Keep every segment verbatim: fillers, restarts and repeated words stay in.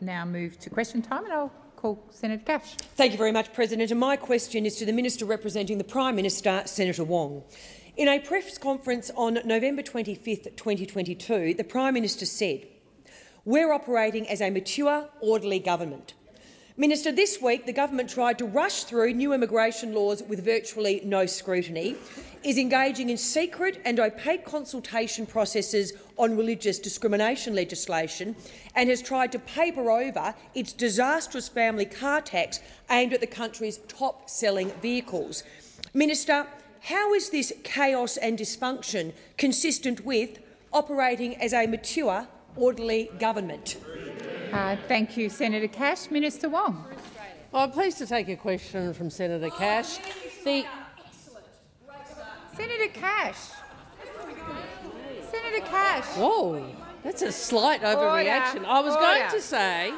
now move to question time, and I'll call Senator Cash. Thank you very much, President. And my question is to the Minister representing the Prime Minister, Senator Wong. In a press conference on November twenty-fifth, twenty twenty-two, the Prime Minister said, "We're operating as a mature, orderly government." Minister, this week the government tried to rush through new immigration laws with virtually no scrutiny, is engaging in secret and opaque consultation processes on religious discrimination legislation, and has tried to paper over its disastrous family car tax aimed at the country's top-selling vehicles. Minister, how is this chaos and dysfunction consistent with operating as a mature, orderly government? Uh, thank you, Senator Cash. Minister Wong. Well, I'm pleased to take a question from Senator Cash. The Senator Cash. Senator Cash. Whoa, that's a slight overreaction. Order. I was Order. going to say.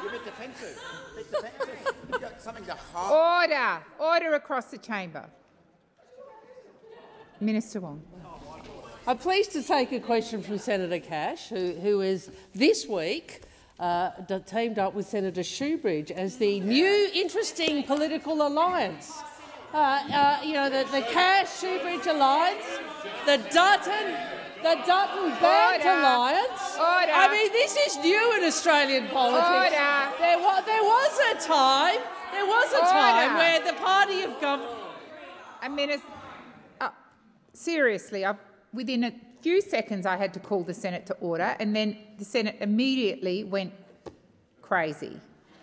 Order. Order across the chamber. Minister Wong. I'm pleased to take a question from Senator Cash, who, who is this week uh, teamed up with Senator Shoebridge as the new interesting political alliance. Uh, uh, you know, the, the Cash-Shoebridge alliance, the Dutton, the Dutton-Bant alliance. Order. I mean, this is new in Australian politics. Order. There, was, there was a time, there was a Order. time where the party of government. I mean, it's, uh, seriously, I, within a few seconds I had to call the Senate to order, and then the Senate immediately went crazy.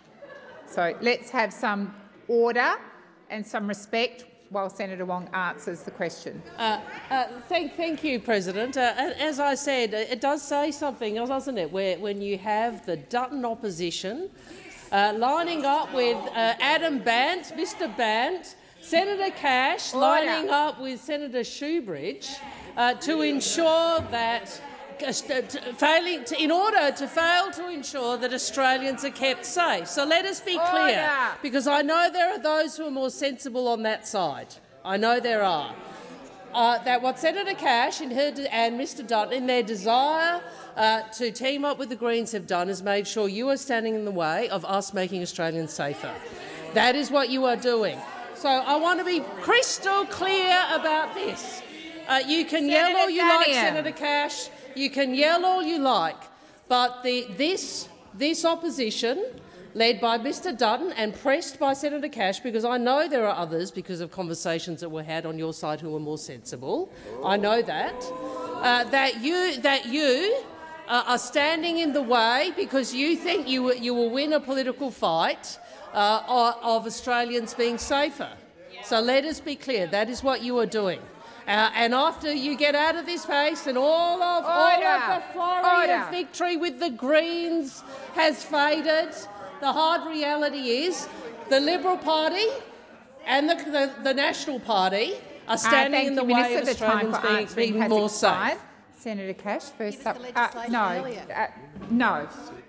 So let's have some order and some respect while Senator Wong answers the question. Uh, uh, thank, thank you, President. Uh, as I said, it does say something, doesn't it, where, when you have the Dutton opposition uh, lining up with uh, Adam Bant, Mister Bant, Senator Cash Order. lining up with Senator Shoebridge uh, to ensure that Uh, failing to, in order to fail to ensure that Australians are kept safe. So let us be clear, Order. because I know there are those who are more sensible on that side. I know there are. Uh, that what Senator Cash and, her and Mister Dutton, in their desire uh, to team up with the Greens, have done is made sure you are standing in the way of us making Australians safer. That is what you are doing. So I want to be crystal clear about this. Uh, you can Senator yell all you like, Daniel. Senator Cash. You can yell all you like, but the, this, this opposition, led by Mister Dutton and pressed by Senator Cash, because I know there are others, because of conversations that were had on your side, who are more sensible. I know that. Uh, that you, that you uh, are standing in the way because you think you, you will win a political fight uh, of Australians being safer. So let us be clear. That is what you are doing. Uh, and after you get out of this place and all of, all of the flurry of victory with the Greens has faded, the hard reality is the Liberal Party and the, the, the National Party are standing uh, in the you, way Minister. of The Australians time for being, answering being has more expired. safe. Senator Cash, first up. Uh, no, uh, no.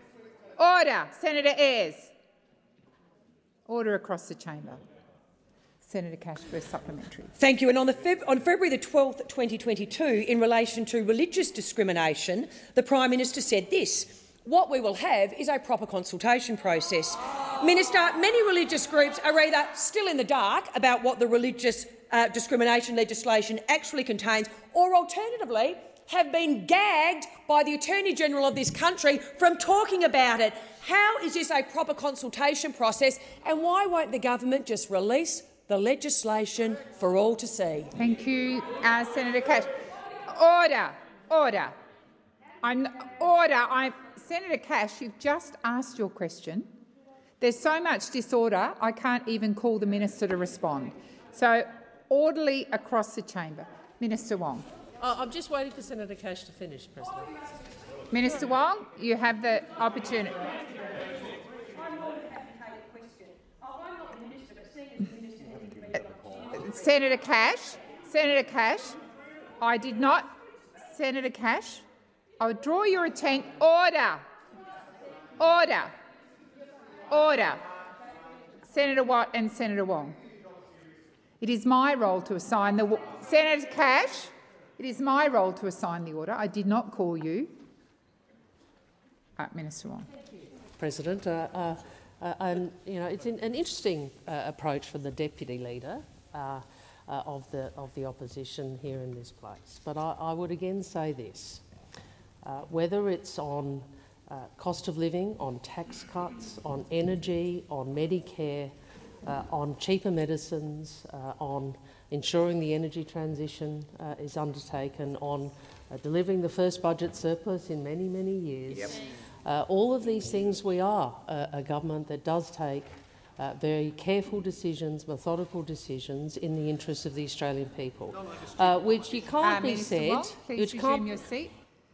Order. Senator Ayres. Order across the chamber. Senator Cash for a supplementary. Thank you. And on, the Feb on February the twelfth, twenty twenty-two, in relation to religious discrimination, the Prime Minister said this: "What we will have is a proper consultation process." Minister, many religious groups are either still in the dark about what the religious uh, discrimination legislation actually contains, or alternatively have been gagged by the Attorney-General of this country from talking about it. How is this a proper consultation process, and why won't the government just release the legislation for all to see? Thank you, uh, Senator Cash. Order. Order. I'm, order. I'm, Senator Cash, you've just asked your question. There's so much disorder, I can't even call the minister to respond. So, orderly across the chamber. Minister Wong. Oh, I'm just waiting for Senator Cash to finish, President. Minister Wong, you have the opportunity. Senator Cash, Senator Cash, I did not, Senator Cash, I would draw your attention. Order, order, order. Senator Watt and Senator Wong. It is my role to assign the Senator Cash. It is my role to assign the order. I did not call you, uh, Minister Wong. President. Uh, uh, uh, and you know, it's an interesting uh, approach from the Deputy Leader uh, uh, of the of the opposition here in this place. But I, I would again say this: uh, whether it's on uh, cost of living, on tax cuts, on energy, on Medicare, uh, on cheaper medicines, uh, on ensuring the energy transition uh, is undertaken, on uh, delivering the first budget surplus in many, many years. Yep. Uh, all of these things, we are a, a government that does take uh, very careful decisions, methodical decisions in the interests of the Australian people, uh, which you can't uh, be Minister said. Wong, please which resume can't, your seat.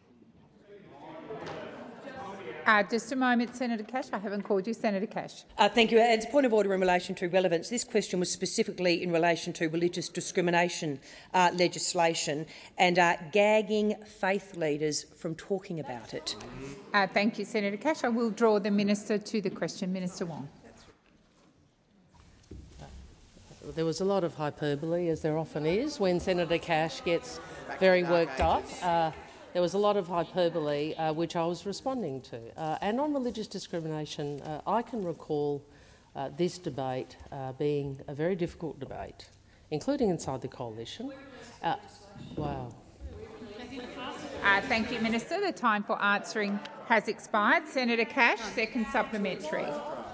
Uh, just a moment, Senator Cash. I haven't called you, Senator Cash. Uh, thank you. As a point of order in relation to relevance, this question was specifically in relation to religious discrimination uh, legislation and uh, gagging faith leaders from talking about it. Uh, thank you, Senator Cash. I will draw the minister to the question. Minister Wong. There was a lot of hyperbole, as there often is, when Senator Cash gets very worked up. Uh, There was a lot of hyperbole, uh, which I was responding to. Uh, and on religious discrimination, uh, I can recall uh, this debate uh, being a very difficult debate, including inside the coalition. Uh, wow. Uh, thank you, Minister. The time for answering has expired. Senator Cash, second supplementary.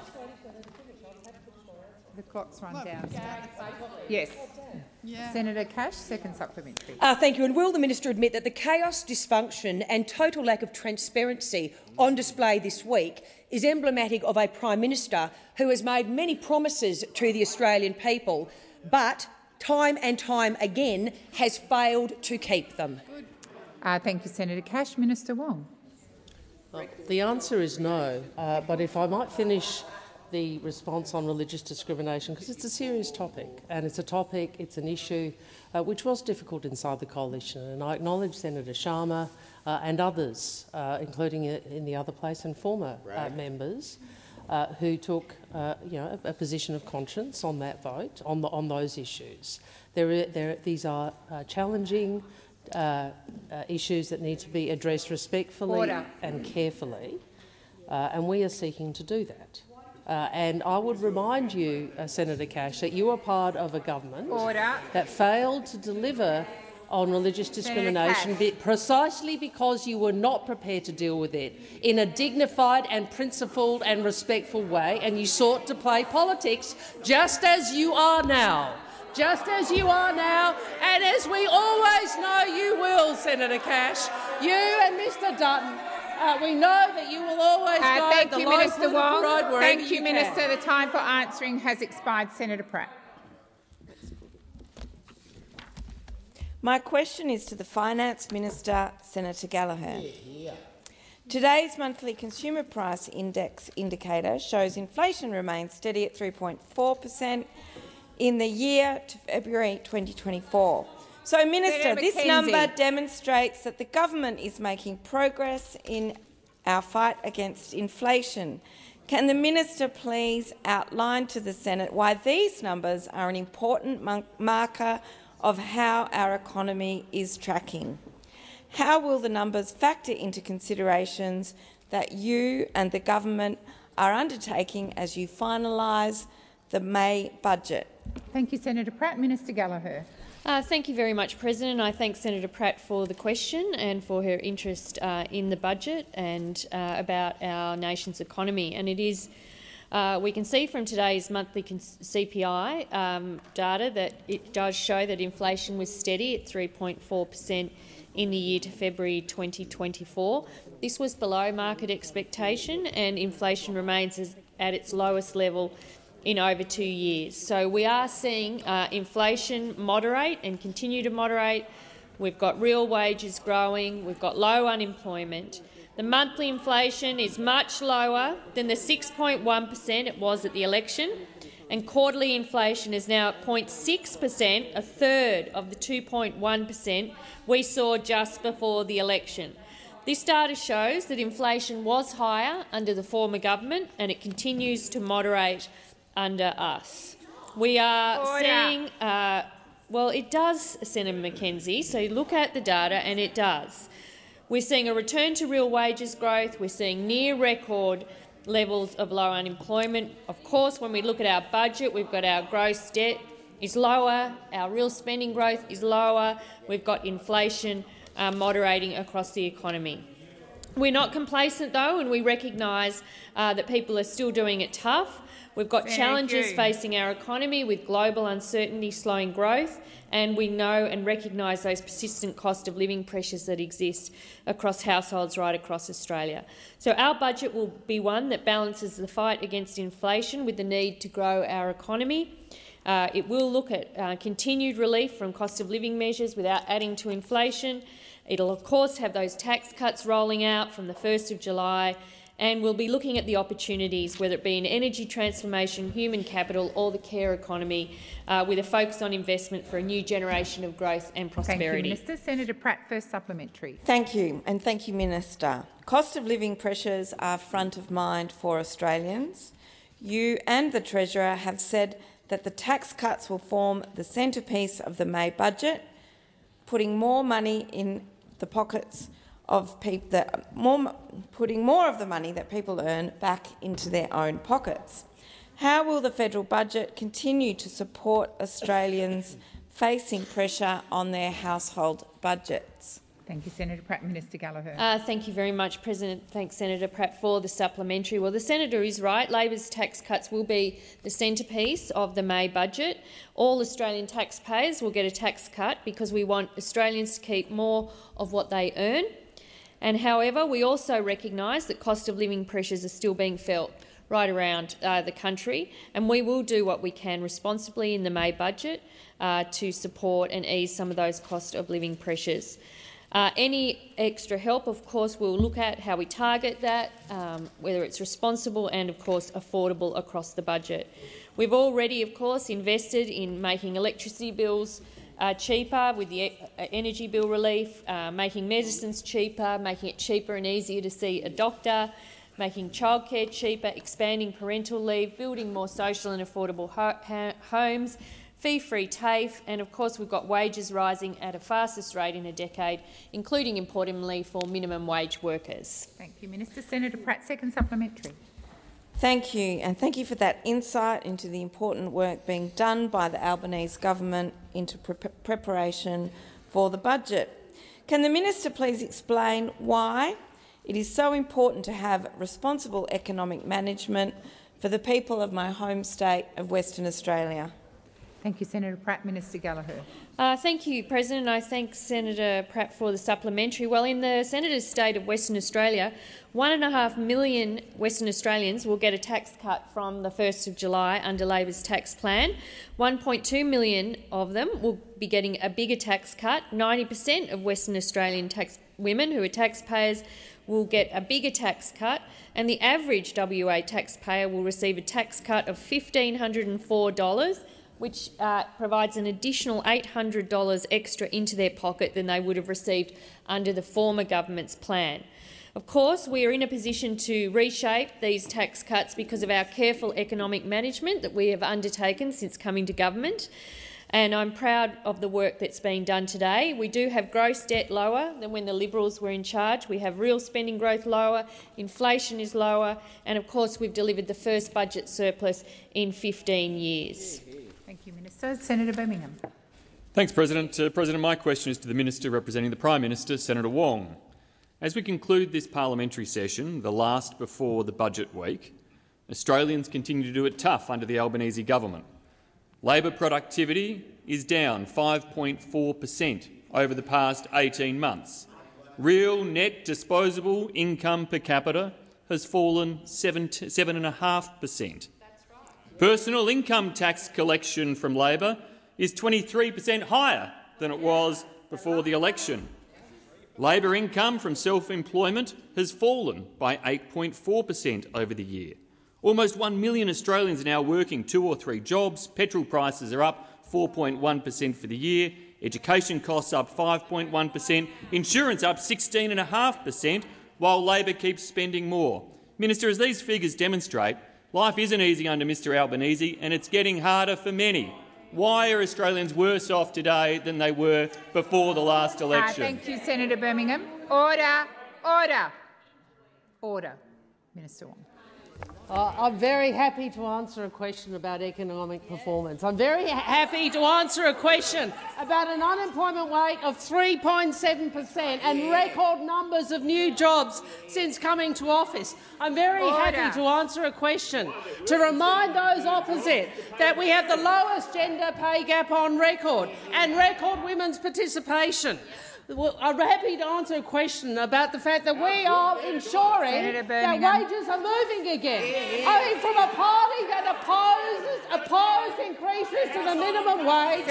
The clock's run down. Yes. Yeah. Senator Cash, second supplementary. Uh, thank you. And will the minister admit that the chaos, dysfunction and total lack of transparency on display this week is emblematic of a Prime Minister who has made many promises to the Australian people, but time and time again has failed to keep them? Uh, thank you, Senator Cash. Minister Wong. Well, the answer is no, uh, but if I might finish the response on religious discrimination, because it's a serious topic, and it's a topic, it's an issue uh, which was difficult inside the coalition. And I acknowledge Senator Sharma uh, and others, uh, including in the other place and former uh, members, uh, who took uh, you know, a, a position of conscience on that vote, on, the, on those issues. There are, there, these are uh, challenging uh, uh, issues that need to be addressed respectfully Order. and carefully, uh, and we are seeking to do that. Uh, and I would remind you, uh, Senator Cash, that you are part of a government Order. that failed to deliver on religious discrimination be precisely because you were not prepared to deal with it in a dignified and principled and respectful way, and you sought to play politics just as you are now. Just as you are now, and as we always know you will, Senator Cash. You and Mister Dutton, Uh, we know that you will always uh, go thank the you, low Minister Wong. road wherever Thank you, you Minister. can. The time for answering has expired. Senator Pratt. My question is to the Finance Minister, Senator Gallagher. Yeah, yeah. Today's monthly consumer price index indicator shows inflation remains steady at three point four per cent in the year to February twenty twenty-four. So, Minister, this number demonstrates that the government is making progress in our fight against inflation. Can the minister please outline to the Senate why these numbers are an important marker of how our economy is tracking? How will the numbers factor into considerations that you and the government are undertaking as you finalise the May budget? Thank you, Senator Pratt. Minister Gallagher. Uh, thank you very much, President. I thank Senator Pratt for the question and for her interest uh, in the budget and uh, about our nation's economy. And it is, uh, we can see from today's monthly C P I um, data that it does show that inflation was steady at three point four per cent in the year to February twenty twenty-four. This was below market expectation, and inflation remains as, at its lowest level in over two years. So we are seeing uh, inflation moderate and continue to moderate. We've got real wages growing. We've got low unemployment. The monthly inflation is much lower than the six point one per cent it was at the election, and quarterly inflation is now at zero point six per cent, a third of the two point one per cent we saw just before the election. This data shows that inflation was higher under the former government, and it continues to moderate under us. We are Order. seeing, uh, well, it does, Senator McKenzie, so you look at the data and it does. We're seeing a return to real wages growth. We're seeing near record levels of low unemployment. Of course, when we look at our budget, we've got our gross debt is lower, our real spending growth is lower, we've got inflation uh, moderating across the economy. We're not complacent, though, and we recognise uh, that people are still doing it tough. We've got Thank challenges you. facing our economy with global uncertainty slowing growth, and we know and recognise those persistent cost of living pressures that exist across households right across Australia. So our budget will be one that balances the fight against inflation with the need to grow our economy. Uh, it will look at uh, continued relief from cost of living measures without adding to inflation. It'll of course have those tax cuts rolling out from the first of July, and we'll be looking at the opportunities, whether it be in energy transformation, human capital or the care economy, uh, with a focus on investment for a new generation of growth and prosperity. Thank you, Minister. Senator Pratt, first supplementary. Thank you, and thank you, Minister. Cost of living pressures are front of mind for Australians. You and the Treasurer have said that the tax cuts will form the centrepiece of the May budget, putting more money in the pockets of people, that, more, putting more of the money that people earn back into their own pockets. How will the federal budget continue to support Australians facing pressure on their household budgets? Thank you, Senator Pratt. Minister Gallagher. Uh, thank you very much, President. Thanks, Senator Pratt, for the supplementary. Well, the senator is right. Labor's tax cuts will be the centrepiece of the May budget. All Australian taxpayers will get a tax cut because we want Australians to keep more of what they earn. And however, we also recognise that cost of living pressures are still being felt right around uh, the country, and we will do what we can responsibly in the May budget uh, to support and ease some of those cost of living pressures. Uh, any extra help, of course, we'll look at how we target that, um, whether it's responsible and, of course, affordable across the budget. We've already, of course, invested in making electricity bills uh, cheaper with the e energy bill relief, uh, making medicines cheaper, making it cheaper and easier to see a doctor, making childcare cheaper, expanding parental leave, building more social and affordable ho homes, fee-free TAFE, and of course we've got wages rising at a fastest rate in a decade, including, importantly, for minimum wage workers. Thank you, Minister. Senator Pratt, second supplementary. Thank you, and thank you for that insight into the important work being done by the Albanese government into pre preparation for the budget. Can the minister please explain why it is so important to have responsible economic management for the people of my home state of Western Australia? Thank you, Senator Pratt. Minister Gallagher. Uh, thank you, President. I thank Senator Pratt for the supplementary. Well, in the Senator's state of Western Australia, one and a half million Western Australians will get a tax cut from the first of July under Labor's tax plan. one point two million of them will be getting a bigger tax cut. ninety per cent of Western Australian tax women who are taxpayers will get a bigger tax cut, and the average W A taxpayer will receive a tax cut of one thousand five hundred four dollars, which uh, provides an additional eight hundred dollars extra into their pocket than they would have received under the former government's plan. Of course, we are in a position to reshape these tax cuts because of our careful economic management that we have undertaken since coming to government, and I'm proud of the work that's been done today. We do have gross debt lower than when the Liberals were in charge. We have real spending growth lower, inflation is lower, and of course we've delivered the first budget surplus in fifteen years. Thank you, Minister. Senator Birmingham. Thanks, President. Uh, President, my question is to the Minister representing the Prime Minister, Senator Wong. As we conclude this parliamentary session, the last before the budget week, Australians continue to do it tough under the Albanese government. Labor productivity is down five point four per cent over the past eighteen months. Real net disposable income per capita has fallen seven point five per cent. Personal income tax collection from Labor is twenty-three per cent higher than it was before the election. Labor income from self-employment has fallen by eight point four per cent over the year. Almost one million Australians are now working two or three jobs. Petrol prices are up four point one per cent for the year. Education costs up five point one per cent. Insurance up sixteen point five per cent, while Labor keeps spending more. Minister, as these figures demonstrate, life isn't easy under Mr Albanese, and it's getting harder for many. Why are Australians worse off today than they were before the last election? Uh, thank you, Senator Birmingham. Order, order, order. Minister Wong. Uh, I'm very happy to answer a question about economic performance. I'm very ha happy to answer a question about an unemployment rate of three point seven per cent and record numbers of new jobs since coming to office. I'm very Order. happy to answer a question to remind those opposite that we have the lowest gender pay gap on record and record women's participation. Well, I'm happy to answer a question about the fact that we are ensuring that wages are moving again. I mean, from a party that opposes opposed increases to the minimum wage,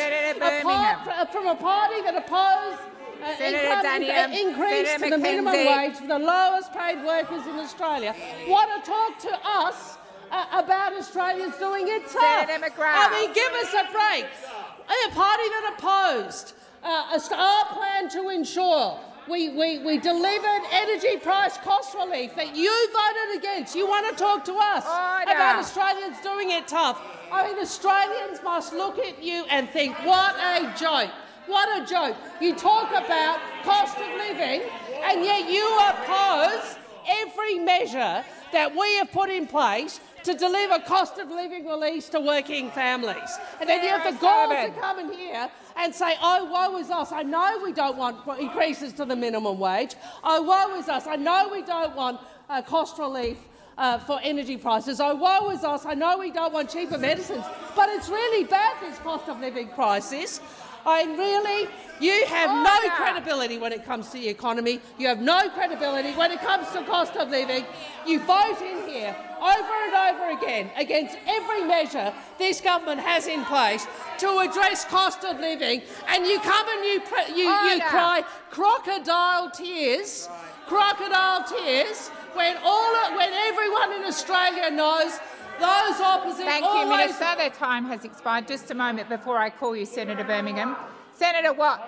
apart from a party that opposed uh, income uh, increase Senator to the minimum McKenzie. wage for the lowest paid workers in Australia, want to talk to us uh, about Australians doing it tough. Senator McGrath. I mean, give us a break. A party that opposed Uh, our plan to ensure we, we, we delivered energy price cost relief that you voted against. You want to talk to us Order. about Australians doing it tough. I mean, Australians must look at you and think, what a joke. What a joke. You talk about cost of living and yet you oppose every measure that we have put in place to deliver cost of living release to working families. And then you have the gall to come in here and say, oh, woe is us. I know we don't want increases to the minimum wage. Oh, woe is us. I know we don't want uh, cost relief uh, for energy prices. Oh, woe is us. I know we don't want cheaper medicines. But it's really bad, this cost of living crisis. I really, you have no credibility when it comes to the economy. You have no credibility when it comes to cost of living. You vote in here over and over again against every measure this government has in place to address cost of living, and you come and you you, you cry crocodile tears, crocodile tears when all when everyone in Australia knows. Those opposite Thank you, always... Minister. The time has expired. Just a moment before I call you, Senator Birmingham. Senator Watt.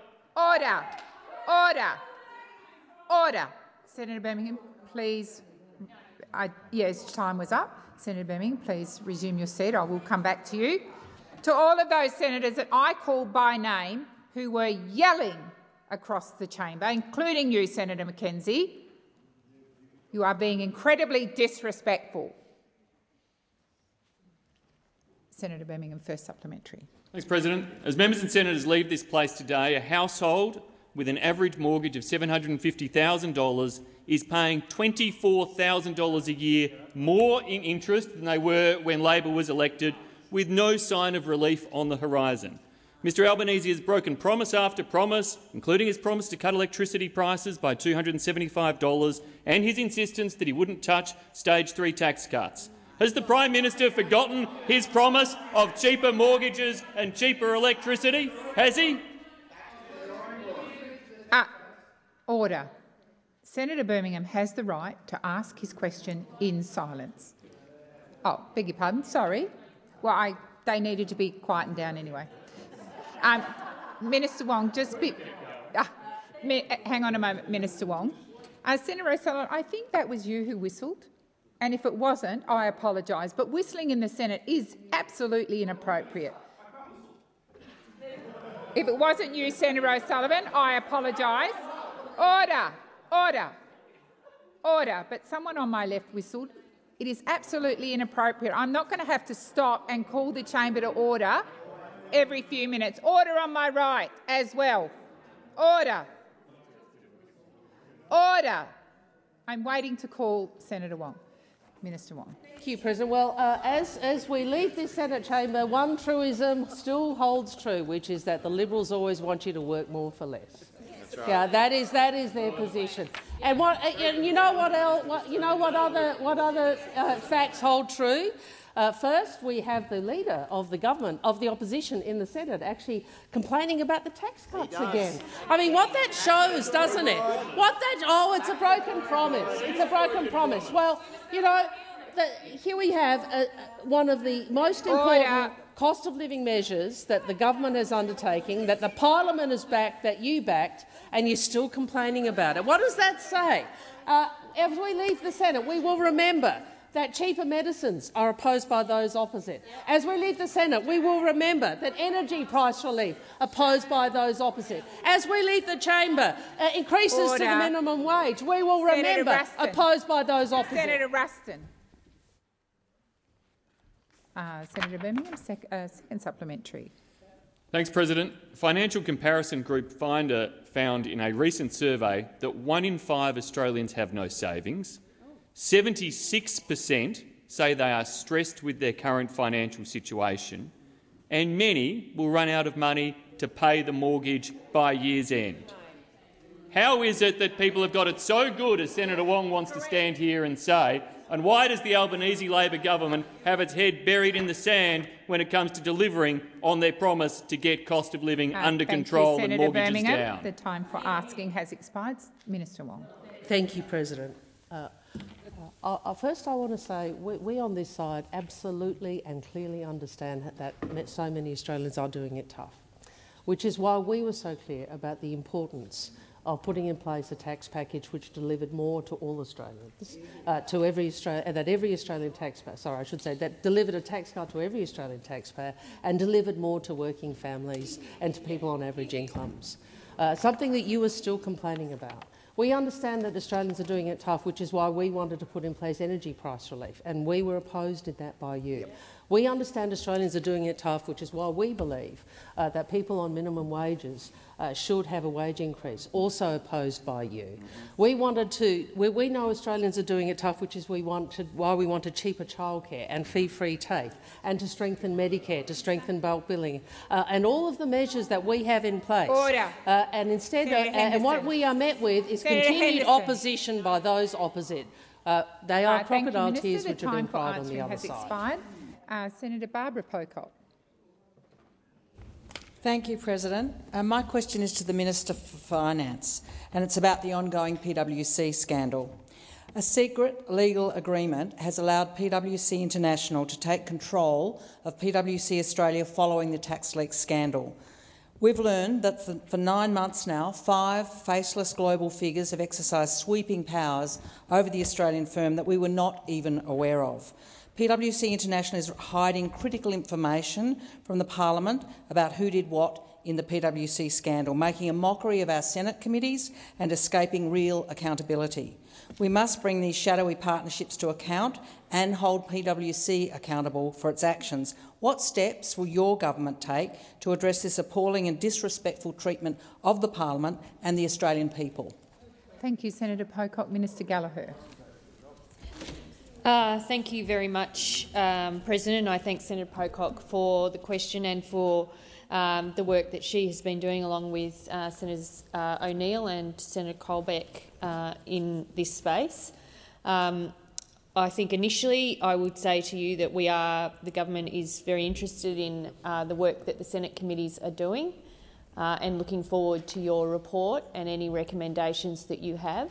Order. Order. Order. Senator Birmingham, please. I, yes, time was up. Senator Birmingham, please resume your seat. I will come back to you. To all of those senators that I called by name who were yelling across the chamber, including you, Senator McKenzie, you are being incredibly disrespectful. Senator Birmingham, first supplementary. Thanks, President. As members and senators leave this place today, a household with an average mortgage of seven hundred fifty thousand dollars is paying twenty-four thousand dollars a year more in interest than they were when Labor was elected, with no sign of relief on the horizon. Mister Albanese has broken promise after promise, including his promise to cut electricity prices by two hundred seventy-five dollars and his insistence that he wouldn't touch stage three tax cuts. Has the Prime Minister forgotten his promise of cheaper mortgages and cheaper electricity? Has he? Uh, order. Senator Birmingham has the right to ask his question in silence. Oh, beg your pardon, sorry. Well, I, they needed to be quietened down anyway. Um, Minister Wong, just be, uh, mi hang on a moment, Minister Wong. Uh, Senator O'Sullivan, I think that was you who whistled. And if it wasn't, I apologise. But whistling in the Senate is absolutely inappropriate. If it wasn't you, Senator O'Sullivan, I apologise. Order, order, order. But someone on my left whistled. It is absolutely inappropriate. I'm not going to have to stop and call the chamber to order every few minutes. Order on my right as well. Order. Order. I'm waiting to call Senator Wong. Minister Wong. Thank you, President. Well, uh, as, as we leave this Senate chamber, one truism still holds true, which is that the Liberals always want you to work more for less. That's right. Yeah, that is that is their position. And what and you know what else? What, you know what other what other uh, facts hold true? Uh, first, we have the leader of the government, of the opposition in the Senate, actually complaining about the tax cuts again. I mean, what that shows, doesn't it? What that oh, it's a broken promise. It's a broken promise. Well, you know, the, here we have uh, one of the most important Order. cost of living measures that the government is undertaking, that the parliament has backed, that you backed, and you're still complaining about it. What does that say? Uh, as we leave the Senate, we will remember that cheaper medicines are opposed by those opposite. As we leave the Senate, we will remember that energy price relief opposed by those opposite. As we leave the chamber, uh, increases Order. to the minimum wage, we will Senator remember Ruston. opposed by those opposite. Senator Ruston. Uh, Senator Birmingham, sec uh, second supplementary. Thanks, President. Financial Comparison Group Finder found in a recent survey that one in five Australians have no savings. seventy-six percent say they are stressed with their current financial situation, and many will run out of money to pay the mortgage by year's end. How is it that people have got it so good, as Senator Wong wants to stand here and say, and why does the Albanese Labor government have its head buried in the sand when it comes to delivering on their promise to get cost of living uh, under control you, and mortgages Birmingham. down? The time for asking has expired. Minister Wong. Thank you, President. Uh, uh, uh, first, I want to say we, we on this side absolutely and clearly understand that so many Australians are doing it tough, which is why we were so clear about the importance of putting in place a tax package which delivered more to all Australians, uh, to every Australian, that every Australian taxpayer, sorry, I should say, that delivered a tax cut to every Australian taxpayer and delivered more to working families and to people on average incomes. Uh, something that you are still complaining about. We understand that Australians are doing it tough, which is why we wanted to put in place energy price relief, and we were opposed in that by you. Yep. We understand Australians are doing it tough, which is why we believe uh, that people on minimum wages uh, should have a wage increase, also opposed by you. Mm-hmm. We wanted to. We, we know Australians are doing it tough, which is we wanted, why we wanted cheaper childcare and fee-free TAFE, and to strengthen Medicare, to strengthen bulk billing, uh, and all of the measures that we have in place. Order. Uh, and instead, uh, and what we are met with is Senator continued Henderson. opposition by those opposite. Uh, they are uh, crocodile tears which have been cried on the other side. Expired. Uh, Senator Barbara Pocock. Thank you, President. Uh, my question is to the Minister for Finance, and it's about the ongoing P W C scandal. A secret legal agreement has allowed P W C International to take control of P W C Australia following the tax leak scandal. We've learned that for, for nine months now, five faceless global figures have exercised sweeping powers over the Australian firm that we were not even aware of. P W C International is hiding critical information from the Parliament about who did what in the P W C scandal, making a mockery of our Senate committees and escaping real accountability. We must bring these shadowy partnerships to account and hold P W C accountable for its actions. What steps will your government take to address this appalling and disrespectful treatment of the Parliament and the Australian people? Thank you, Senator Pocock. Minister Gallagher. Uh, thank you very much, um, President. I thank Senator Pocock for the question and for um, the work that she has been doing along with uh, Senators uh, O'Neill and Senator Colbeck uh, in this space. Um, I think initially I would say to you that we are, the government is very interested in uh, the work that the Senate committees are doing uh, and looking forward to your report and any recommendations that you have.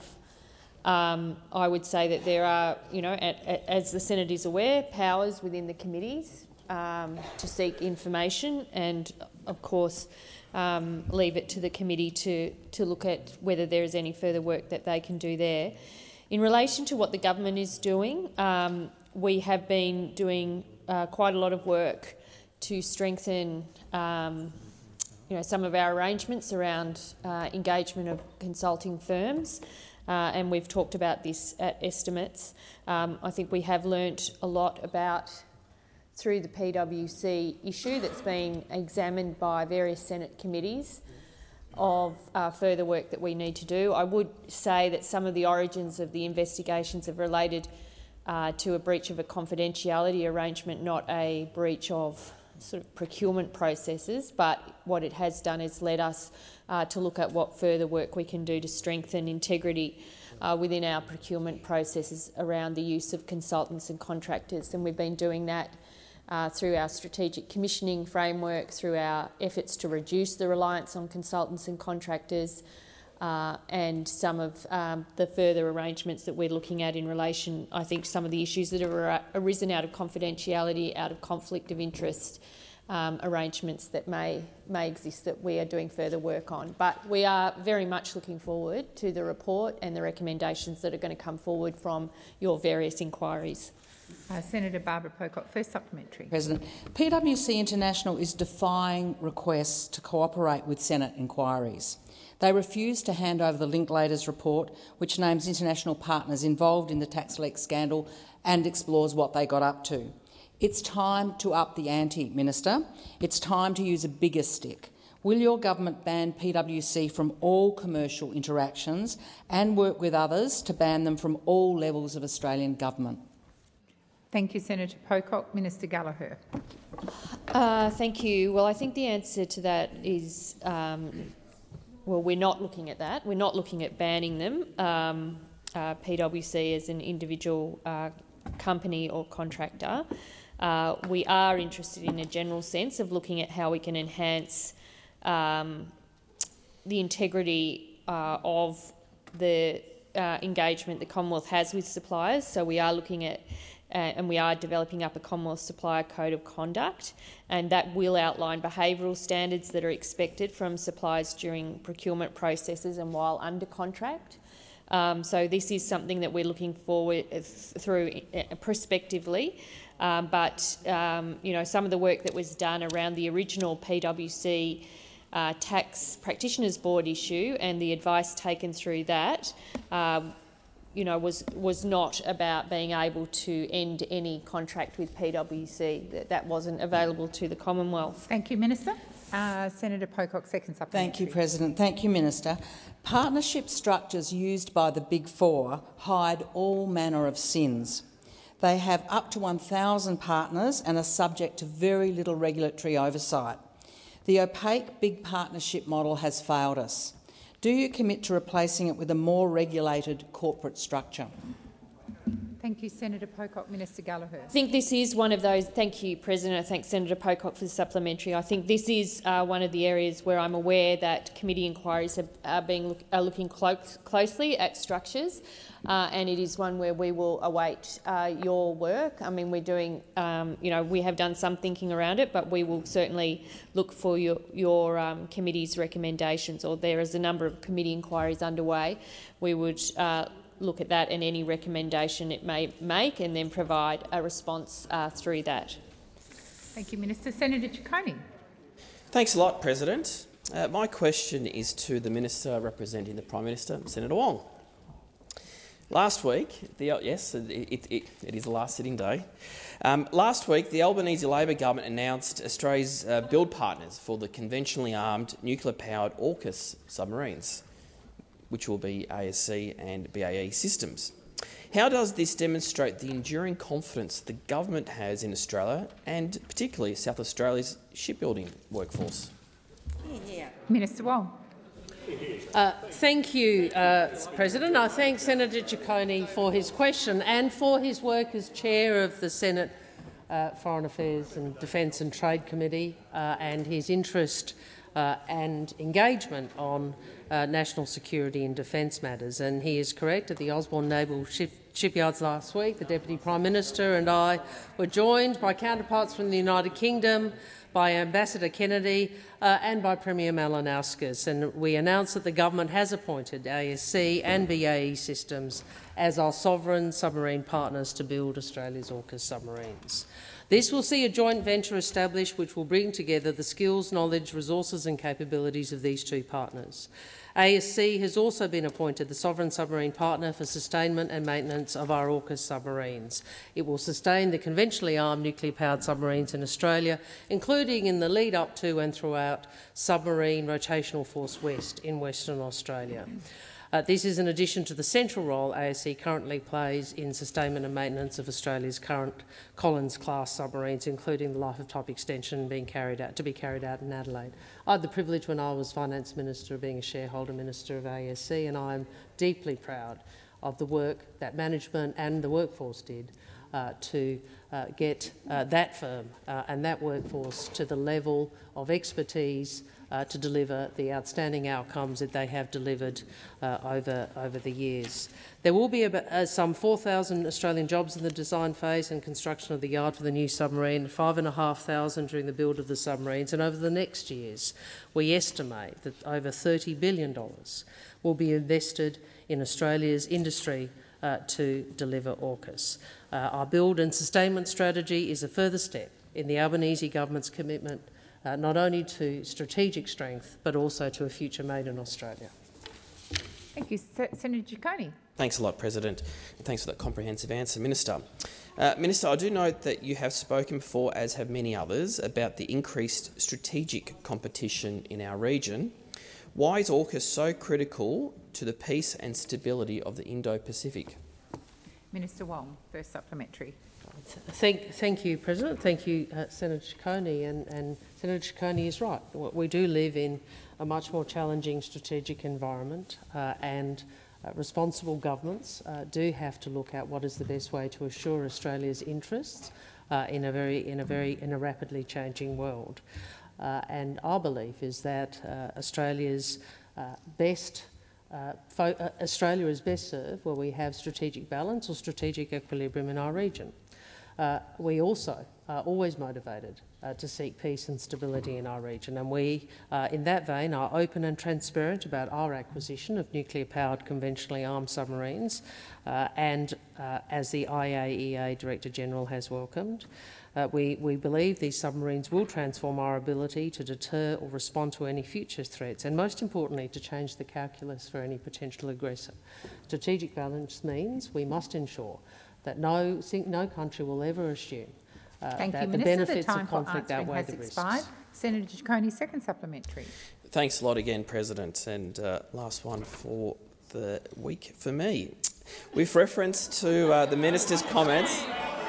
Um, I would say that there are, you know, at, at, as the Senate is aware, powers within the committees um, to seek information and, of course, um, leave it to the committee to, to look at whether there is any further work that they can do there. In relation to what the government is doing, um, we have been doing uh, quite a lot of work to strengthen um, you know, some of our arrangements around uh, engagement of consulting firms. Uh, and we've talked about this at estimates. Um, I think we have learnt a lot about, through the P W C issue that's been examined by various Senate committees, of uh, further work that we need to do. I would say that some of the origins of the investigations have related uh, to a breach of a confidentiality arrangement, not a breach of sort of procurement processes, but what it has done is led us uh, to look at what further work we can do to strengthen integrity uh, within our procurement processes around the use of consultants and contractors. And we've been doing that uh, through our strategic commissioning framework, through our efforts to reduce the reliance on consultants and contractors, Uh, and some of um, the further arrangements that we're looking at in relation, I think, some of the issues that have ar arisen out of confidentiality, out of conflict of interest um, arrangements that may, may exist that we are doing further work on. But we are very much looking forward to the report and the recommendations that are going to come forward from your various inquiries. Uh, Senator Barbara Pocock, first supplementary. President, P W C International is defying requests to cooperate with Senate inquiries. They refuse to hand over the Linklaters report, which names international partners involved in the tax leak scandal and explores what they got up to. It's time to up the ante, Minister. It's time to use a bigger stick. Will your government ban P W C from all commercial interactions and work with others to ban them from all levels of Australian government? Thank you, Senator Pocock. Minister Gallagher. Uh, thank you. Well, I think the answer to that is, um, well, we're not looking at that. We're not looking at banning them, um, uh, P W C as an individual uh, company or contractor. Uh, we are interested in a general sense of looking at how we can enhance Um, the integrity uh, of the uh, engagement the Commonwealth has with suppliers. So we are looking at uh, and we are developing up a Commonwealth Supplier Code of Conduct, and that will outline behavioural standards that are expected from suppliers during procurement processes and while under contract. Um, so this is something that we're looking forward th through uh, prospectively. Um, but um, you know, some of the work that was done around the original P W C Uh, Tax Practitioners Board issue and the advice taken through that, uh, you know, was was not about being able to end any contract with P W C. That, that wasn't available to the Commonwealth. Thank you, Minister. Uh, Senator Pocock, second supplementary. Thank you, President. Thank you, Minister. Partnership structures used by the Big Four hide all manner of sins. They have up to one thousand partners and are subject to very little regulatory oversight. The opaque big partnership model has failed us. Do you commit to replacing it with a more regulated corporate structure? Thank you, Senator Pocock. Minister Gallagher. I think this is one of those. Thank you, President. I thank Senator Pocock for the supplementary. I think this is uh, one of the areas where I'm aware that committee inquiries have, are being look, are looking clo closely at structures, uh, and it is one where we will await uh, your work. I mean, we're doing, um, you know, we have done some thinking around it, but we will certainly look for your your um, committee's recommendations. Or there is a number of committee inquiries underway. We would. Uh, look at that and any recommendation it may make, and then provide a response uh, through that. Thank you, Minister. Senator Ciccone. Thanks a lot, President. Uh, my question is to the Minister representing the Prime Minister, Senator Wong. Last week, the, yes, it, it, it, it is the last sitting day. Um, last week, the Albanese Labor government announced Australia's uh, build partners for the conventionally armed nuclear-powered AUKUS submarines, which will be A S C and B A E systems. How does this demonstrate the enduring confidence the government has in Australia and particularly South Australia's shipbuilding workforce? Yeah. Minister Wong. Uh, thank you, uh, President. I thank Senator Ciccone for his question and for his work as chair of the Senate uh, Foreign Affairs and Defence and Trade Committee uh, and his interest uh, and engagement on Uh, national security and defence matters. And he is correct. At the Osborne Naval Ship Shipyards last week, the Deputy Prime Minister and I were joined by counterparts from the United Kingdom, by Ambassador Kennedy uh, and by Premier Malinauskas. And we announced that the government has appointed A S C and B A E systems as our sovereign submarine partners to build Australia's AUKUS submarines. This will see a joint venture established which will bring together the skills, knowledge, resources and capabilities of these two partners. A S C has also been appointed the sovereign submarine partner for sustainment and maintenance of our AUKUS submarines. It will sustain the conventionally armed nuclear-powered submarines in Australia, including in the lead-up to and throughout Submarine Rotational Force West in Western Australia. Uh, this is in addition to the central role A S C currently plays in sustainment and maintenance of Australia's current Collins-class submarines, including the life of type extension being carried out, to be carried out in Adelaide. I had the privilege when I was Finance Minister of being a shareholder minister of A S C, and I am deeply proud of the work that management and the workforce did uh, to uh, get uh, that firm uh, and that workforce to the level of expertise Uh, to deliver the outstanding outcomes that they have delivered uh, over, over the years. There will be about, uh, some four thousand Australian jobs in the design phase and construction of the yard for the new submarine, five thousand five hundred during the build of the submarines, and over the next years we estimate that over thirty billion dollars will be invested in Australia's industry uh, to deliver AUKUS. Uh, our build and sustainment strategy is a further step in the Albanese government's commitment Uh, not only to strategic strength, but also to a future made in Australia. Thank you. Se Senator Ciccone. Thanks a lot, President, and thanks for that comprehensive answer, Minister. Uh, Minister, I do note that you have spoken before, as have many others, about the increased strategic competition in our region. Why is AUKUS so critical to the peace and stability of the Indo-Pacific? Minister Wong, first supplementary. Thank, thank you, President. Thank you, uh, Senator Ciccone. And, and Senator Ciccone is right. We do live in a much more challenging strategic environment, uh, and uh, responsible governments uh, do have to look at what is the best way to assure Australia's interests uh, in a very, in a very, in a rapidly changing world. Uh, and our belief is that uh, Australia's uh, best Uh, uh, Australia is best served where we have strategic balance or strategic equilibrium in our region. Uh, we also are always motivated uh, to seek peace and stability in our region, and we, uh, in that vein, are open and transparent about our acquisition of nuclear-powered conventionally armed submarines, uh, and uh, as the I A E A Director-General has welcomed, Uh, we, we believe these submarines will transform our ability to deter or respond to any future threats, and most importantly, to change the calculus for any potential aggressor. Strategic balance means we must ensure that no, no country will ever assume uh, Thank that you, the Minister. benefits the time of conflict for outweigh has the expired. risks. Senator Ciccone, second supplementary. Thanks a lot again, President. And uh, last one for the week for me. With reference to uh, the Minister's comments...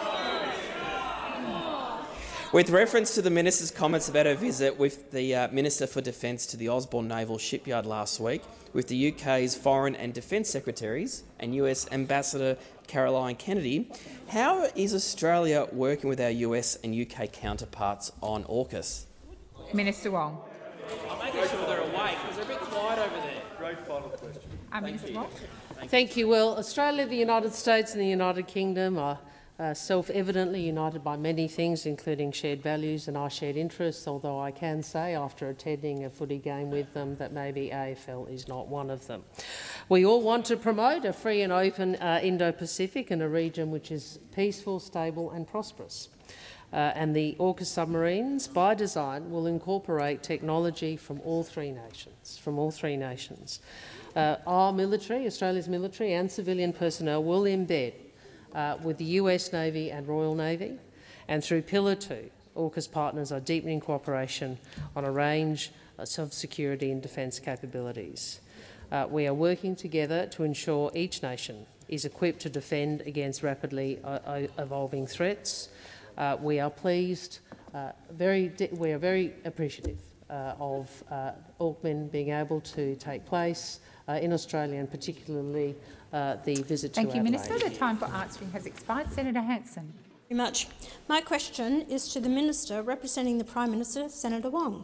With reference to the Minister's comments about her visit with the uh, Minister for Defence to the Osborne Naval Shipyard last week, with the U K's Foreign and Defence Secretaries and U S Ambassador Caroline Kennedy, how is Australia working with our U S and U K counterparts on AUKUS? Minister Wong. I'm making sure they're awake because they're a bit quiet over there. Great final question. Uh, Minister Wong. Thank you. Well, Australia, the United States and the United Kingdom are Uh, self-evidently united by many things, including shared values and our shared interests, although I can say, after attending a footy game with them, that maybe A F L is not one of them. We all want to promote a free and open uh, Indo-Pacific and a region which is peaceful, stable and prosperous. Uh, and the AUKUS submarines, by design, will incorporate technology from all three nations. From all three nations. Uh, our military, Australia's military and civilian personnel will embed Uh, with the U S Navy and Royal Navy, and through Pillar two, AUKUS partners are deepening cooperation on a range of security and defence capabilities. Uh, we are working together to ensure each nation is equipped to defend against rapidly uh, evolving threats. Uh, we are pleased, uh, very we are very appreciative uh, of uh, AUKMIN being able to take place uh, in Australia, and particularly Uh, the visit Thank to you, Adelaide. Minister. The time for answering has expired. Senator Hanson. Thank you very much. My question is to the Minister representing the Prime Minister, Senator Wong.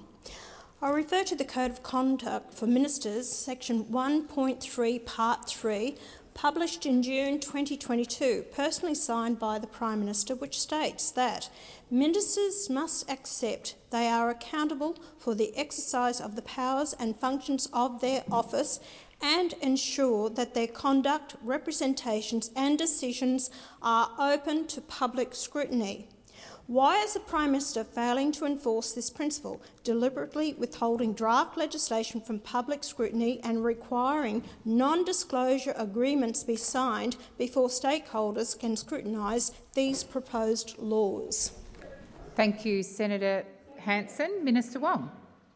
I refer to the Code of Conduct for Ministers, Section one point three, Part three, published in June twenty twenty-two, personally signed by the Prime Minister, which states that ministers must accept they are accountable for the exercise of the powers and functions of their office and ensure that their conduct, representations and decisions are open to public scrutiny. Why is the Prime Minister failing to enforce this principle, deliberately withholding draft legislation from public scrutiny and requiring non-disclosure agreements be signed before stakeholders can scrutinise these proposed laws? Thank you, Senator Hanson. Minister Wong.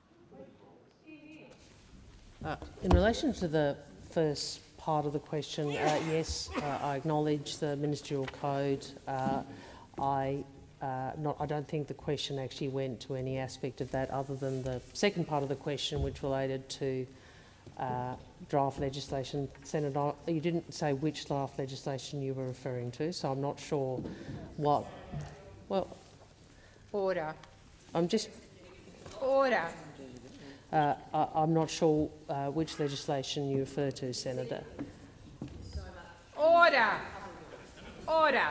Uh, in relation to the first part of the question, uh, yes, uh, I acknowledge the ministerial code. Uh, I, uh, not, I don't think the question actually went to any aspect of that other than the second part of the question, which related to uh, draft legislation. Senator, you didn't say which draft legislation you were referring to, so I'm not sure what. Well, order. I'm just. Order. Uh, I, I'm not sure uh, which legislation you refer to, Senator. Order. Order.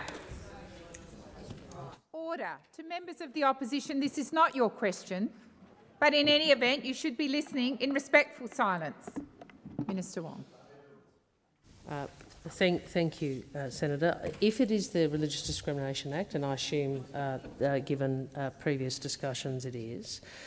Order. To members of the opposition, this is not your question, but in any event, you should be listening in respectful silence. Minister Wong. Uh, thank, thank you, uh, Senator. If it is the Religious Discrimination Act, and I assume, uh, uh, given uh, previous discussions, it is,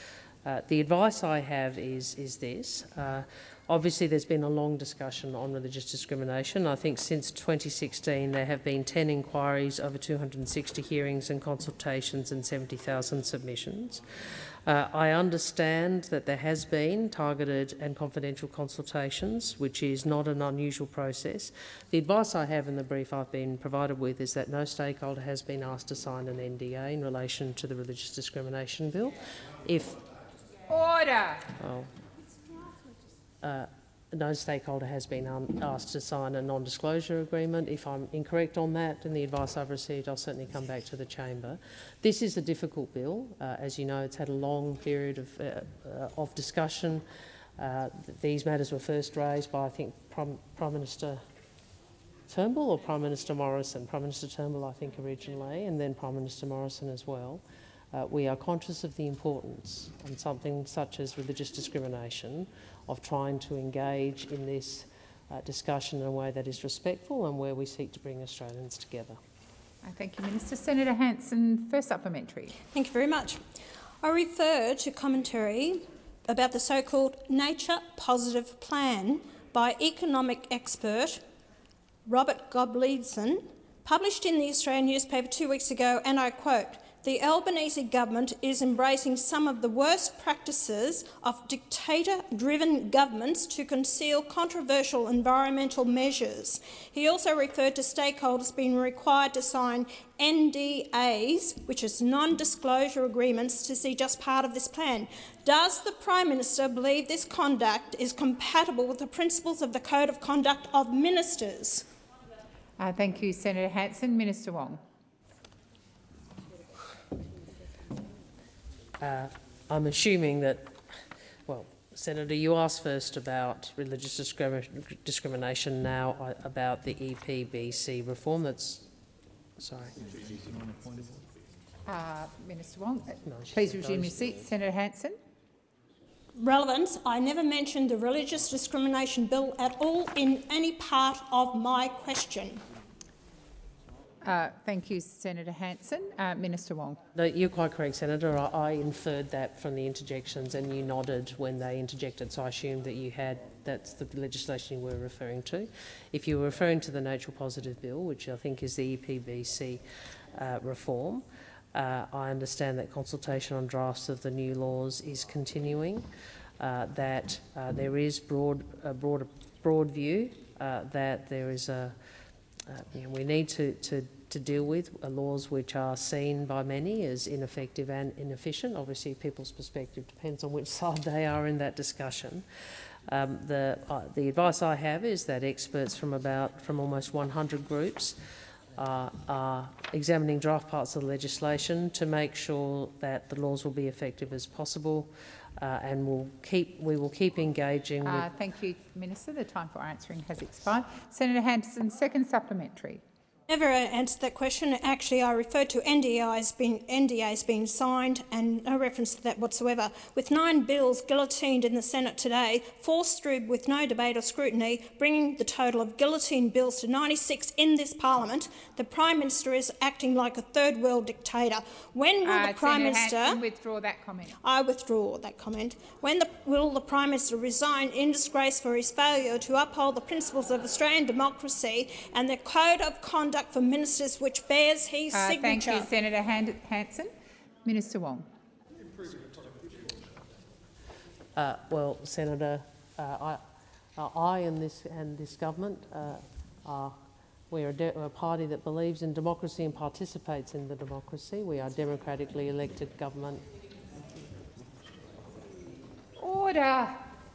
Uh, the advice I have is, is this. Uh, obviously, there's been a long discussion on religious discrimination. I think since twenty sixteen there have been ten inquiries, over two hundred sixty hearings and consultations and seventy thousand submissions. Uh, I understand that there has been targeted and confidential consultations, which is not an unusual process. The advice I have in the brief I've been provided with is that no stakeholder has been asked to sign an N D A in relation to the Religious Discrimination Bill. If Order. well, uh, no stakeholder has been um, asked to sign a non-disclosure agreement. If I'm incorrect on that, in the advice I've received, I'll certainly come back to the chamber. This is a difficult bill. Uh, as you know, it's had a long period of, uh, uh, of discussion. Uh, th these matters were first raised by, I think, Prime, Prime Minister Turnbull or Prime Minister Morrison. Prime Minister Turnbull, I think, originally, and then Prime Minister Morrison as well. Uh, we are conscious of the importance on something such as religious discrimination of trying to engage in this uh, discussion in a way that is respectful and where we seek to bring Australians together. Uh, thank you, Minister. Senator Hanson, first supplementary. Thank you very much. I refer to commentary about the so-called Nature Positive Plan by economic expert Robert Gottliebsen, published in the Australian newspaper two weeks ago, and I quote, "The Albanese government is embracing some of the worst practices of dictator-driven governments to conceal controversial environmental measures." He also referred to stakeholders being required to sign N D As, which is non-disclosure agreements, to see just part of this plan. Does the Prime Minister believe this conduct is compatible with the principles of the Code of Conduct of Ministers? Uh, thank you, Senator Hanson. Minister Wong. Uh, I'm assuming that, well, Senator, you asked first about religious discrimi discrimination, now uh, about the E P B C reform. That's sorry. Uh, Minister Wong, No, please resume your seat. Senator Hanson. Relevance. I never mentioned the Religious Discrimination Bill at all in any part of my question. Uh, thank you, Senator Hanson. Uh, Minister Wong. No, you're quite correct, Senator. I, I inferred that from the interjections, and you nodded when they interjected, so I assumed that you had that's the legislation you were referring to. If you were referring to the Nature Positive Bill, which I think is the E P B C uh, reform, uh, I understand that consultation on drafts of the new laws is continuing. Uh, that uh, there is broad, a broad, broad view uh, that there is a Uh, you know, we need to, to, to deal with uh, laws which are seen by many as ineffective and inefficient. Obviously, people's perspective depends on which side they are in that discussion. Um, the, uh, the advice I have is that experts from about from almost one hundred groups uh, are examining draft parts of the legislation to make sure that the laws will be effective as possible. Uh, and we'll keep, we will keep engaging uh, with... Thank you, Minister. The time for answering has expired. Senator Hanson, second supplementary. Never answered that question. Actually, I referred to N D As being, N D As being signed and no reference to that whatsoever. With nine bills guillotined in the Senate today, forced through with no debate or scrutiny, bringing the total of guillotined bills to ninety-six in this parliament, the Prime Minister is acting like a third world dictator. When will uh, the Prime Senator Minister Hanson, withdraw that comment? I withdraw that comment. When the, will the Prime Minister resign in disgrace for his failure to uphold the principles of Australian democracy and the Code of Conduct for Ministers, which bears his uh, signature? Thank you, Senator Hand Hanson. Minister Wong. Uh, well, Senator, uh, I, uh, I and this and this government uh, are we are a, a party that believes in democracy and participates in the democracy. We are democratically elected government. Order.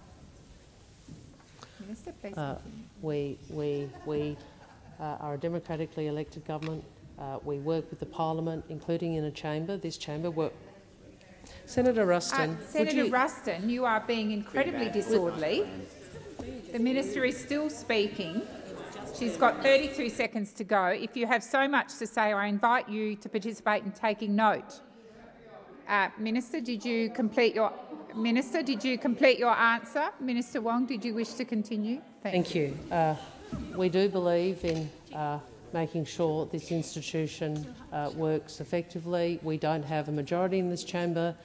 Minister, please. Uh, we we we uh, are a democratically elected government. Uh, we work with the Parliament, including in a chamber. This chamber work. Senator Ruston. Uh, Senator you... Ruston, you are being incredibly disorderly. The minister is still speaking. She's got thirty-two seconds to go. If you have so much to say, I invite you to participate in taking note. Uh, Minister, did you complete your Minister? Did you complete your answer? Minister Wong, did you wish to continue? Thank, Thank you. you. Uh, we do believe in uh, making sure this institution uh, works effectively. We don't have a majority in this chamber.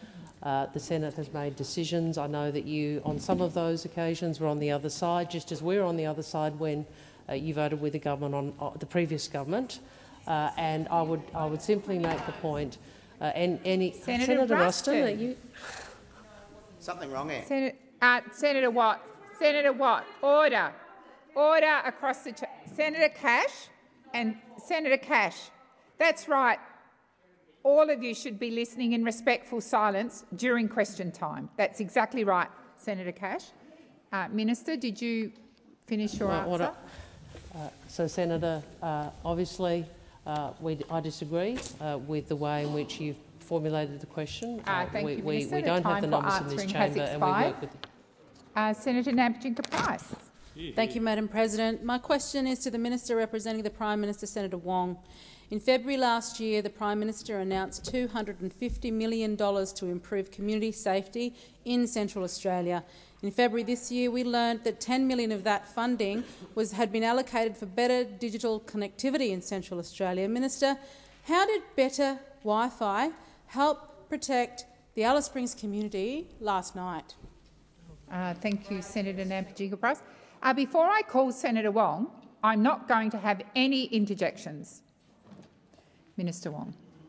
Uh, the Senate has made decisions. I know that you, on some of those occasions, were on the other side, just as we're on the other side when uh, you voted with the government on uh, the previous government. Uh, and I would, I would simply make the point, uh, and any Senator, Senator Ruston, Ruston, you something wrong here. Senator, uh, Senator Watt, Senator Watt, order, order across the ch Senator Cash and Senator Cash. That's right. All of you should be listening in respectful silence during question time. That's exactly right, Senator Cash. Uh, Minister, did you finish your well, answer? Order. Uh, so, Senator, uh, obviously, uh, we, I disagree uh, with the way in which you've formulated the question. Uh, uh, thank we, you, we, Minister. we The don't time have the for numbers in this answering chamber, has and we expired. work with. Uh, Senator Nampijinka-Price. Thank you, Madam President. My question is to the Minister representing the Prime Minister, Senator Wong. In February last year, the Prime Minister announced two hundred and fifty million dollars to improve community safety in Central Australia. In February this year, we learned that ten million dollars of that funding was, had been allocated for better digital connectivity in Central Australia. Minister, how did better Wi-Fi help protect the Alice Springs community last night? Uh, thank you, Senator Nampijinka-Price. Uh, before I call Senator Wong, I'm not going to have any interjections. Minister Wong.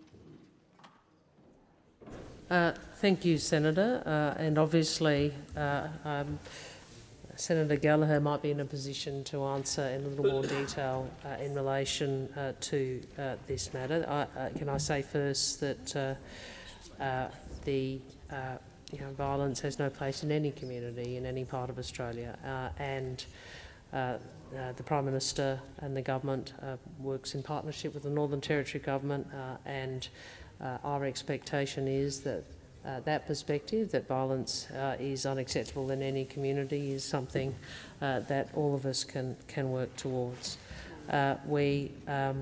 Uh, thank you, Senator. Uh, and obviously, uh, um, Senator Gallagher might be in a position to answer in a little more detail uh, in relation uh, to uh, this matter. I, uh, can I say first that uh, uh, the uh, you know, violence has no place in any community in any part of Australia, uh, and uh, uh, the Prime Minister and the government uh, works in partnership with the Northern Territory government, uh, and uh, our expectation is that uh, that perspective, that violence uh, is unacceptable in any community, is something uh, that all of us can can work towards. Uh, we, um,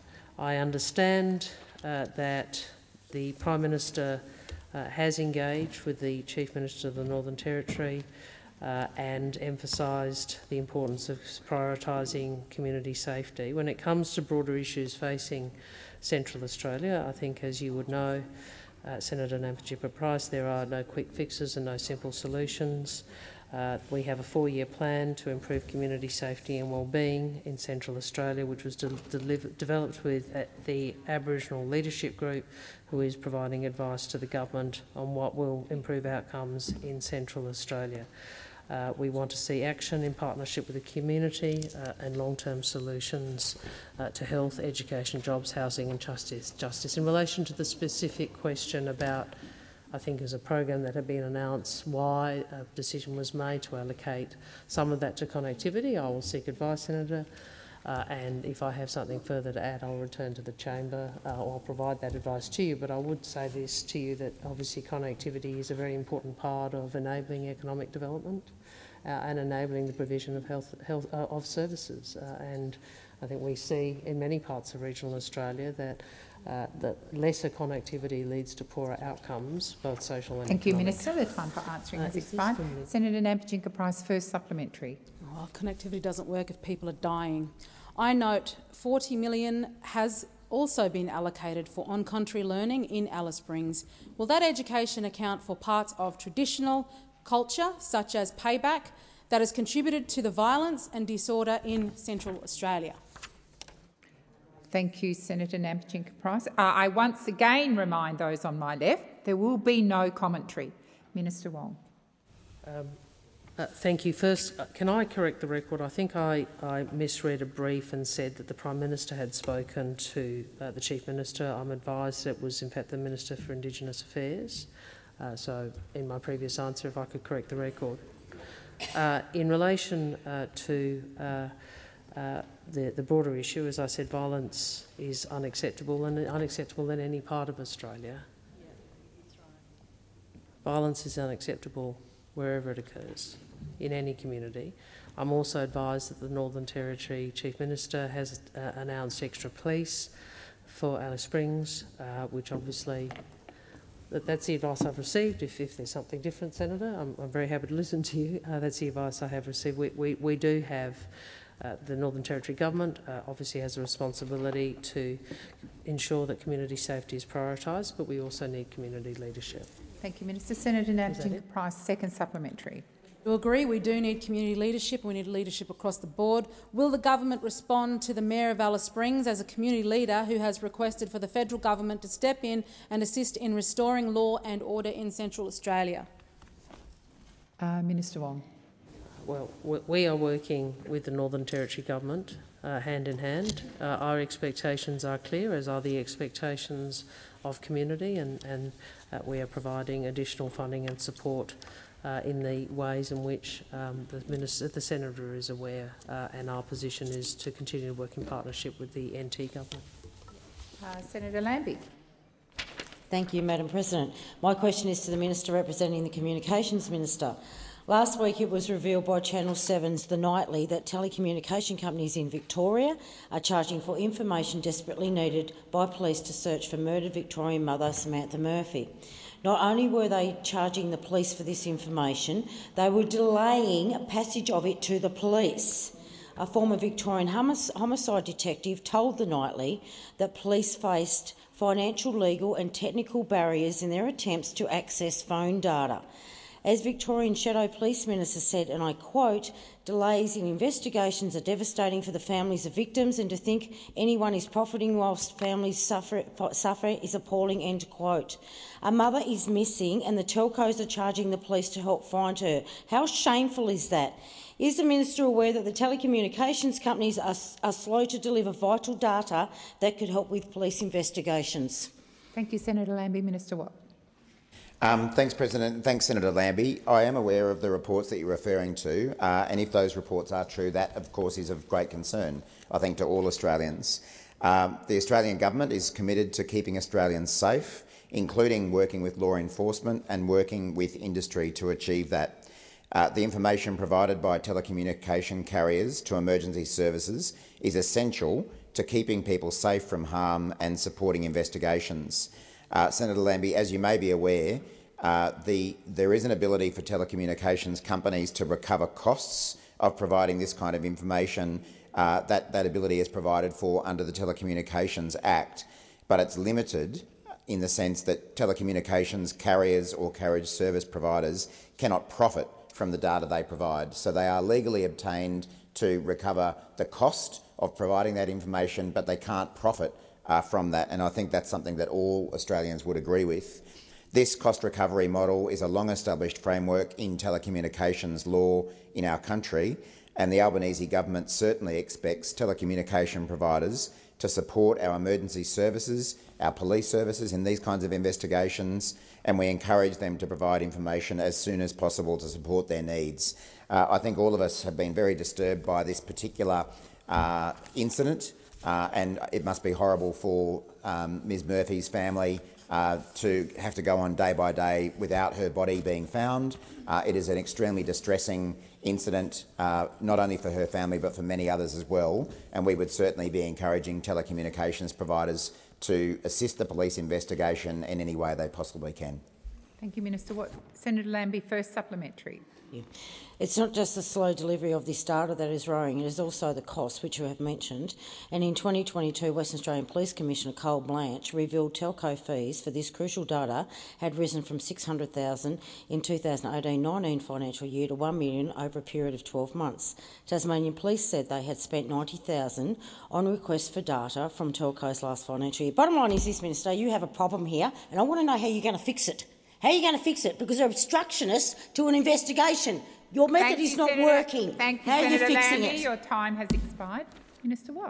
I understand uh, that the Prime Minister Uh, has engaged with the Chief Minister of the Northern Territory uh, and emphasised the importance of prioritising community safety. When it comes to broader issues facing Central Australia, I think, as you would know, uh, Senator Nampijinka-Price, there are no quick fixes and no simple solutions. Uh, we have a four-year plan to improve community safety and wellbeing in Central Australia, which was de developed with uh, the Aboriginal Leadership Group, who is providing advice to the government on what will improve outcomes in Central Australia. Uh, we want to see action in partnership with the community uh, and long-term solutions uh, to health, education, jobs, housing and justice. Justice. In relation to the specific question about, I think there's a program that had been announced, why a decision was made to allocate some of that to connectivity, I will seek advice, Senator, uh, and if I have something further to add, I'll return to the chamber uh, or I'll provide that advice to you. But I would say this to you, that obviously connectivity is a very important part of enabling economic development uh, and enabling the provision of health, health uh, of services. Uh, and I think we see in many parts of regional Australia that Uh, that lesser connectivity leads to poorer outcomes, both social and Thank economic. you, Minister. The time for answering Uh, has expired. Senator Nampijinka-Price, first supplementary. Oh, connectivity doesn't work if people are dying. I note forty million dollars has also been allocated for on-country learning in Alice Springs. Will that education account for parts of traditional culture, such as payback, that has contributed to the violence and disorder in Central Australia? Thank you, Senator Nampijinka-Price. Uh, I once again remind those on my left there will be no commentary. Minister Wong. Um, uh, thank you. First, uh, can I correct the record? I think I, I misread a brief and said that the Prime Minister had spoken to uh, the Chief Minister. I'm advised that it was in fact the Minister for Indigenous Affairs. Uh, so in my previous answer, if I could correct the record. Uh, in relation uh, to uh, Uh, the, the broader issue, as I said, violence is unacceptable and unacceptable in any part of Australia. Yeah, that's right. Violence is unacceptable wherever it occurs, in any community. I'm also advised that the Northern Territory Chief Minister has uh, announced extra police for Alice Springs, uh, which obviously that, that's the advice I've received. If, if there's something different, Senator, I'm, I'm very happy to listen to you. Uh, that's the advice I have received. We, we, we do have Uh, the Northern Territory Government uh, obviously has a responsibility to ensure that community safety is prioritised, but we also need community leadership. Thank you, Minister. Senator Nugent-Price, second supplementary. To agree, we do need community leadership. We need leadership across the board. Will the government respond to the Mayor of Alice Springs as a community leader who has requested for the federal government to step in and assist in restoring law and order in Central Australia? Uh, Minister Wong. Well, we are working with the Northern Territory Government uh, hand in hand. Uh, our expectations are clear, as are the expectations of community, and, and uh, we are providing additional funding and support uh, in the ways in which um, the, Minister, the Senator is aware, uh, and our position is to continue to work in partnership with the N T Government. Uh, Senator Lambie. Thank you, Madam President. My question is to the Minister representing the Communications Minister. Last week it was revealed by Channel seven's The Nightly that telecommunication companies in Victoria are charging for information desperately needed by police to search for murdered Victorian mother Samantha Murphy. Not only were they charging the police for this information, they were delaying passage of it to the police. A former Victorian homicide detective told The Nightly that police faced financial, legal and technical barriers in their attempts to access phone data. As Victorian Shadow Police Minister said, and I quote, "Delays in investigations are devastating for the families of victims, and to think anyone is profiting whilst families suffer, suffer is appalling," end quote. A mother is missing and the telcos are charging the police to help find her. How shameful is that? Is the Minister aware that the telecommunications companies are, are slow to deliver vital data that could help with police investigations? Thank you, Senator Lambie. Minister Watt. Um, thanks, President. Thanks, Senator Lambie. I am aware of the reports that you're referring to, uh, and if those reports are true, that, of course, is of great concern, I think, to all Australians. Um, the Australian government is committed to keeping Australians safe, including working with law enforcement and working with industry to achieve that. Uh, the information provided by telecommunication carriers to emergency services is essential to keeping people safe from harm and supporting investigations. Uh, Senator Lambie, as you may be aware, uh, the, there is an ability for telecommunications companies to recover costs of providing this kind of information. Uh, that, that ability is provided for under the Telecommunications Act, but it's limited in the sense that telecommunications carriers or carriage service providers cannot profit from the data they provide. So they are legally obtained to recover the cost of providing that information, but they can't profit Uh, from that, and I think that's something that all Australians would agree with. This cost recovery model is a long-established framework in telecommunications law in our country, and the Albanese government certainly expects telecommunication providers to support our emergency services, our police services in these kinds of investigations, and we encourage them to provide information as soon as possible to support their needs. Uh, I think all of us have been very disturbed by this particular uh, incident. Uh, and it must be horrible for um, Miz Murphy's family uh, to have to go on day by day without her body being found. Uh, it is an extremely distressing incident, uh, not only for her family but for many others as well, and we would certainly be encouraging telecommunications providers to assist the police investigation in any way they possibly can. Thank you, Minister Watt. Senator Lambie, first supplementary. Yeah. It's not just the slow delivery of this data that is worrying, it is also the cost, which you have mentioned. And in twenty twenty-two, Western Australian Police Commissioner Cole Blanche revealed telco fees for this crucial data had risen from six hundred thousand dollars in two thousand eighteen nineteen financial year to one million dollars over a period of twelve months. Tasmanian Police said they had spent ninety thousand dollars on requests for data from telcos last financial year. Bottom line is this, Minister, you have a problem here, and I want to know how you're going to fix it. How are you going to fix it? Because they're obstructionists to an investigation. Your method Thank is you, not Senator, working. Thank you, How Senator are you fixing Lambie. it? Your time has expired. Minister Watt.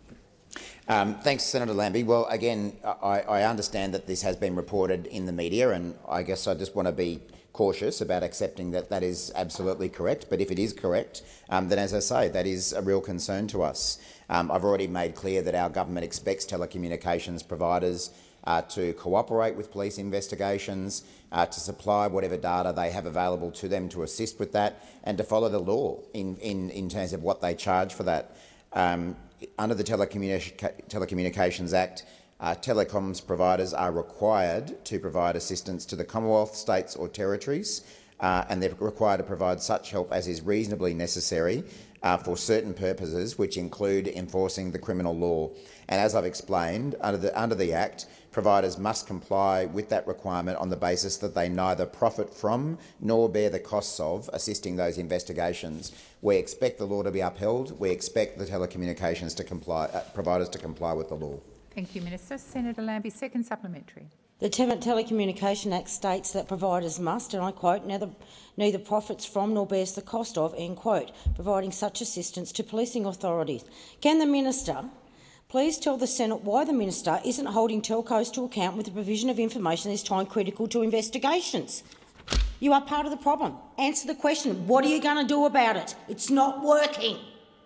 Um, thanks, Senator Lambie. Well, again, I, I understand that this has been reported in the media, and I guess I just want to be cautious about accepting that that is absolutely correct. But if it is correct, um, then, as I say, that is a real concern to us. Um, I've already made clear that our government expects telecommunications providers Uh, to cooperate with police investigations, uh, to supply whatever data they have available to them to assist with that, and to follow the law in, in, in terms of what they charge for that. Um, under the Telecommunica Telecommunications Act, uh, telecoms providers are required to provide assistance to the Commonwealth, states or territories uh, and they're required to provide such help as is reasonably necessary uh, for certain purposes, which include enforcing the criminal law. And as I've explained, under the, under the Act, providers must comply with that requirement on the basis that they neither profit from nor bear the costs of assisting those investigations. We expect the law to be upheld. We expect the telecommunications to comply, uh, providers to comply with the law. Thank you, Minister. Senator Lambie, second supplementary. The Telecommunication Act states that providers must, and I quote, neither, neither profits from nor bears the cost of, end quote, providing such assistance to policing authorities. Can the minister please tell the Senate why the minister isn't holding telcos to account with the provision of information that is time critical to investigations? You are part of the problem. Answer the question. What are you going to do about it? It's not working.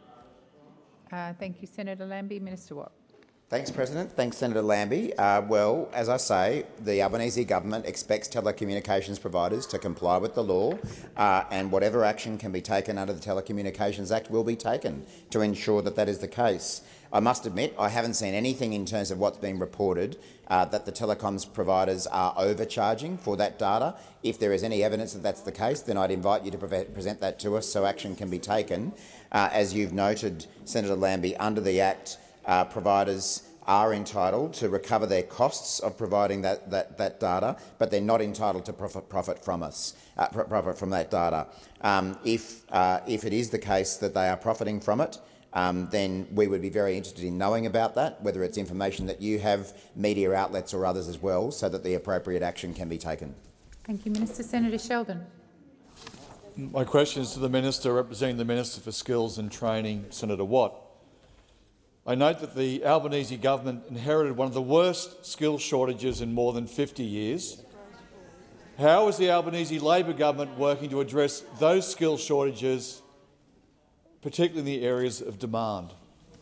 Uh, thank you, Senator Lambie. Minister Watt. Thanks, President. Thanks, Senator Lambie. Uh, well, as I say, the Albanese government expects telecommunications providers to comply with the law, uh, and whatever action can be taken under the Telecommunications Act will be taken to ensure that that is the case. I must admit I haven't seen anything in terms of what's been reported uh, that the telecoms providers are overcharging for that data. If there is any evidence that that's the case, then I'd invite you to pre present that to us so action can be taken. Uh, as you've noted, Senator Lambie, under the Act, Uh, providers are entitled to recover their costs of providing that, that, that data, but they're not entitled to profit, profit from us, uh, profit from that data. Um, if, uh, if it is the case that they are profiting from it, um, then we would be very interested in knowing about that, whether it's information that you have, media outlets or others as well, so that the appropriate action can be taken. Thank you, Minister. Senator Sheldon. My question is to the Minister representing the Minister for Skills and Training, Senator Watt. I note that the Albanese government inherited one of the worst skills shortages in more than fifty years. How is the Albanese Labor government working to address those skills shortages, particularly in the areas of demand?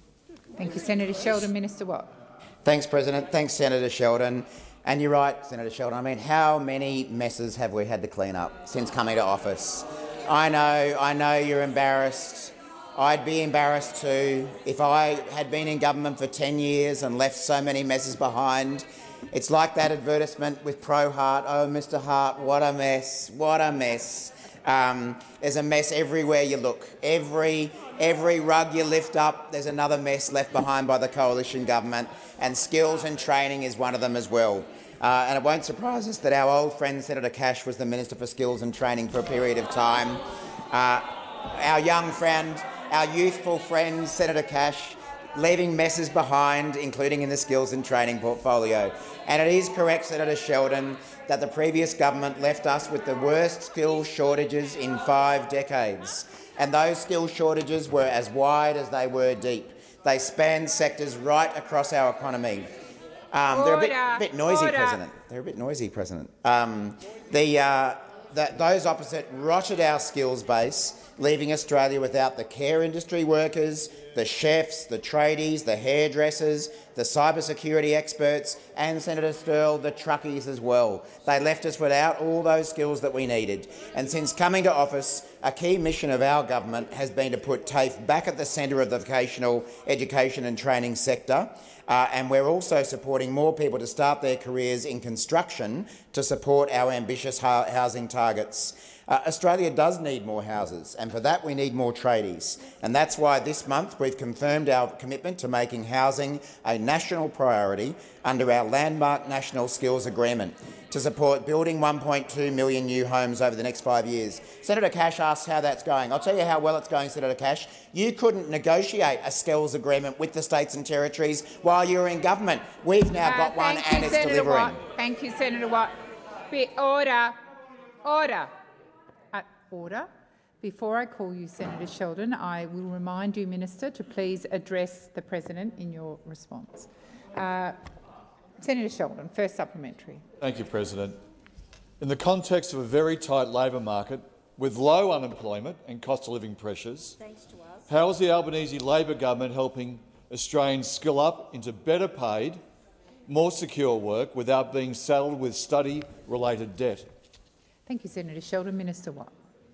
Thank you, Senator Sheldon. Minister Watt. Thanks, President. Thanks, Senator Sheldon. And you're right, Senator Sheldon. I mean, how many messes have we had to clean up since coming to office? I know, I know you're embarrassed. I'd be embarrassed too if I had been in government for ten years and left so many messes behind. It's like that advertisement with Pro Hart. Oh, Mister Hart, what a mess, what a mess. Um, there's a mess everywhere you look. Every, every rug you lift up, there's another mess left behind by the coalition government, and skills and training is one of them as well. Uh, and it won't surprise us that our old friend Senator Cash was the Minister for Skills and Training for a period of time. Uh, our young friend, our youthful friend Senator Cash, leaving messes behind, including in the skills and training portfolio. And it is correct, Senator Sheldon, that the previous government left us with the worst skills shortages in five decades. And those skills shortages were as wide as they were deep. They spanned sectors right across our economy. Um, they're a bit, a bit noisy, Order. President. They're a bit noisy, President. Um, the, uh, the, those opposite rotted our skills base, leaving Australia without the care industry workers, the chefs, the tradies, the hairdressers, the cybersecurity experts and, Senator Sterle, the truckies as well. They left us without all those skills that we needed. And since coming to office, a key mission of our government has been to put TAFE back at the centre of the vocational education and training sector. Uh, and we're also supporting more people to start their careers in construction to support our ambitious housing targets. Uh, Australia does need more houses, and for that we need more tradies. And that's why this month we've confirmed our commitment to making housing a national priority under our landmark National Skills Agreement to support building one point two million new homes over the next five years. Senator Cash asks how that's going. I'll tell you how well it's going, Senator Cash. You couldn't negotiate a skills agreement with the states and territories while you were in government. We've now uh, got one you, and it's Senator delivering. Watt. Thank you, Senator Watt. Be order. Order. Uh, order. Before I call you, Senator Sheldon, I will remind you, Minister, to please address the President in your response. Uh, Senator Sheldon, first supplementary. Thank you, President. In the context of a very tight labour market with low unemployment and cost of living pressures, how is the Albanese Labor government helping Australians skill up into better paid, more secure work without being saddled with study-related debt? Thank you, Senator Sheldon. Minister Watt.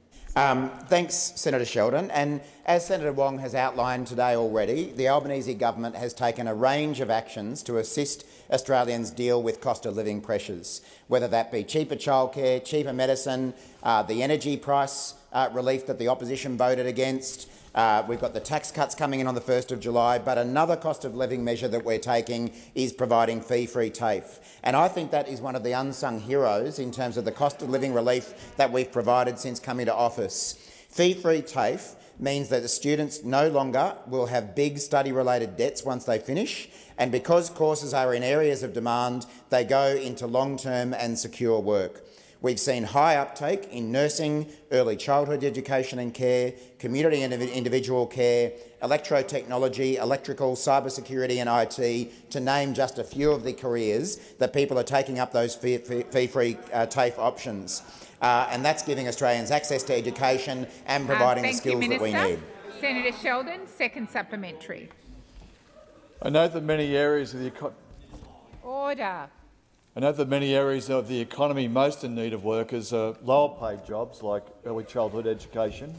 Um, thanks, Senator Sheldon. And as Senator Wong has outlined today already, the Albanese government has taken a range of actions to assist Australians deal with cost of living pressures, whether that be cheaper childcare, cheaper medicine, uh, the energy price uh, relief that the opposition voted against. Uh, we've got the tax cuts coming in on the first of July, but another cost of living measure that we're taking is providing fee-free TAFE. And I think that is one of the unsung heroes in terms of the cost of living relief that we've provided since coming to office. Fee-free TAFE means that the students no longer will have big study-related debts once they finish, and because courses are in areas of demand, they go into long-term and secure work. We've seen high uptake in nursing, early childhood education and care, community and individual care, electrotechnology, electrical, cybersecurity and I T, to name just a few of the careers that people are taking up those fee-free uh, TAFE options. Uh, and that's giving Australians access to education and providing uh, the skills you, that we need. Senator Sheldon, second supplementary. I note that many areas of the economy Order. I note that many areas of the economy most in need of workers are lower-paid jobs like early childhood education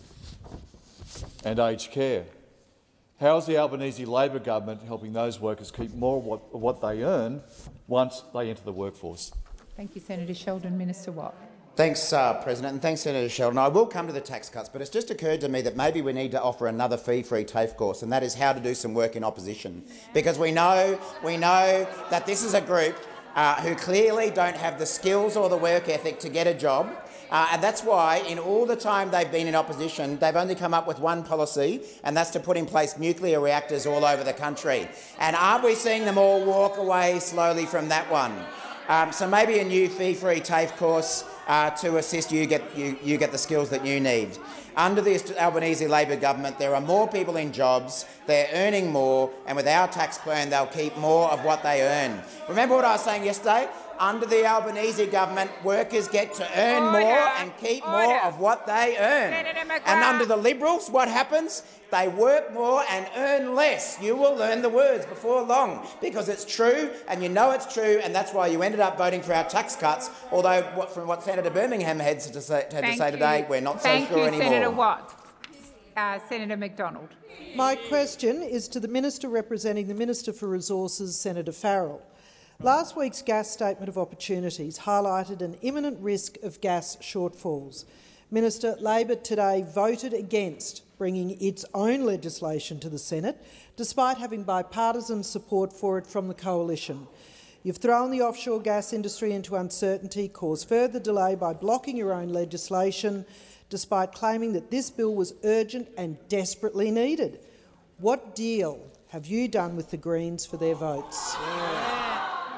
and aged care. How is the Albanese Labor government helping those workers keep more of what, of what they earn once they enter the workforce? Thank you, Senator Sheldon. Minister Watt. Thanks, uh, President, and thanks, Senator Sheldon. I will come to the tax cuts, but it's just occurred to me that maybe we need to offer another fee-free TAFE course, and that is how to do some work in opposition, because we know we know that this is a group uh, who clearly don't have the skills or the work ethic to get a job. Uh, and that's why, in all the time they've been in opposition, they've only come up with one policy, and that's to put in place nuclear reactors all over the country. And aren't we seeing them all walk away slowly from that one? Um, so maybe a new fee-free TAFE course uh, to assist you get, you, you get the skills that you need. Under the Albanese Labor government, there are more people in jobs, they're earning more, and with our tax plan, they'll keep more of what they earn. Remember what I was saying yesterday? Under the Albanese government, workers get to earn Order. more and keep Order. more of what they earn. And under the Liberals, what happens? They work more and earn less. You will learn the words before long, because it's true and you know it's true, and that's why you ended up voting for our tax cuts, although what, from what Senator Birmingham had to say, had to say today, we're not Thank so sure you, anymore. Senator Watt. Uh, Senator McDonald. My question is to the Minister representing the Minister for Resources, Senator Farrell. Last week's gas statement of opportunities highlighted an imminent risk of gas shortfalls. Minister, Labor today voted against bringing its own legislation to the Senate, despite having bipartisan support for it from the coalition. You've thrown the offshore gas industry into uncertainty, caused further delay by blocking your own legislation, despite claiming that this bill was urgent and desperately needed. What deal have you done with the Greens for their votes? Yeah.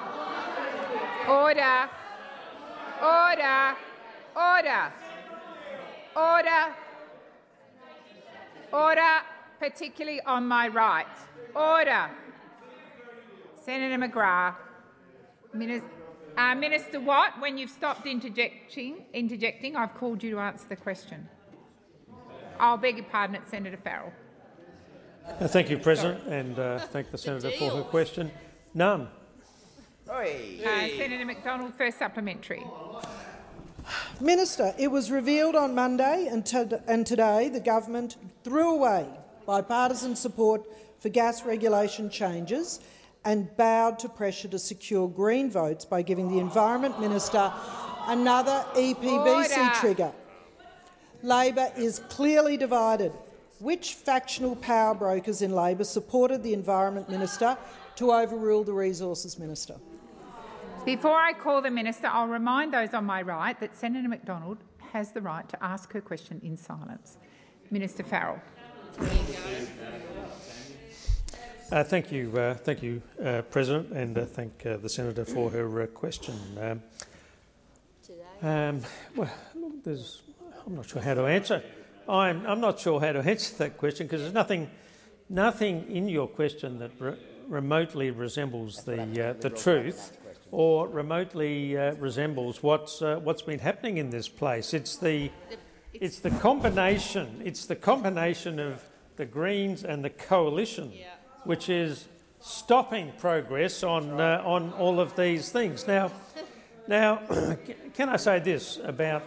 Order. Order. Order. Order. Order, particularly on my right. Order. Senator McGrath. Minister, uh, Minister Watt, when you've stopped interjecting, interjecting, I've called you to answer the question. I'll beg your pardon, it's Senator Farrell. Uh, thank you, President, Sorry. and uh, thank the Senator for her question. None. Hey. Uh, Senator McDonald, first supplementary. Minister, it was revealed on Monday and, to and today the government threw away bipartisan support for gas regulation changes and bowed to pressure to secure Green votes by giving the Environment Minister another E P B C Order. trigger. Labor is clearly divided. Which factional power brokers in Labor supported the Environment Minister to overrule the Resources Minister? Before I call the Minister, I'll remind those on my right that Senator McDonald has the right to ask her question in silence. Minister Farrell. Uh, thank you, uh, thank you, uh, President, and uh, thank uh, the Senator for her uh, question. Um, um, well, there's, I'm not sure how to answer. I'm, I'm not sure how to answer that question because there's nothing, nothing in your question that re remotely resembles the uh, the truth, or remotely uh, resembles what's uh, what's been happening in this place. It's the it's the combination. It's the combination of the Greens and the coalition, yeah. which is stopping progress on uh, on all of these things. Now, now, can I say this about?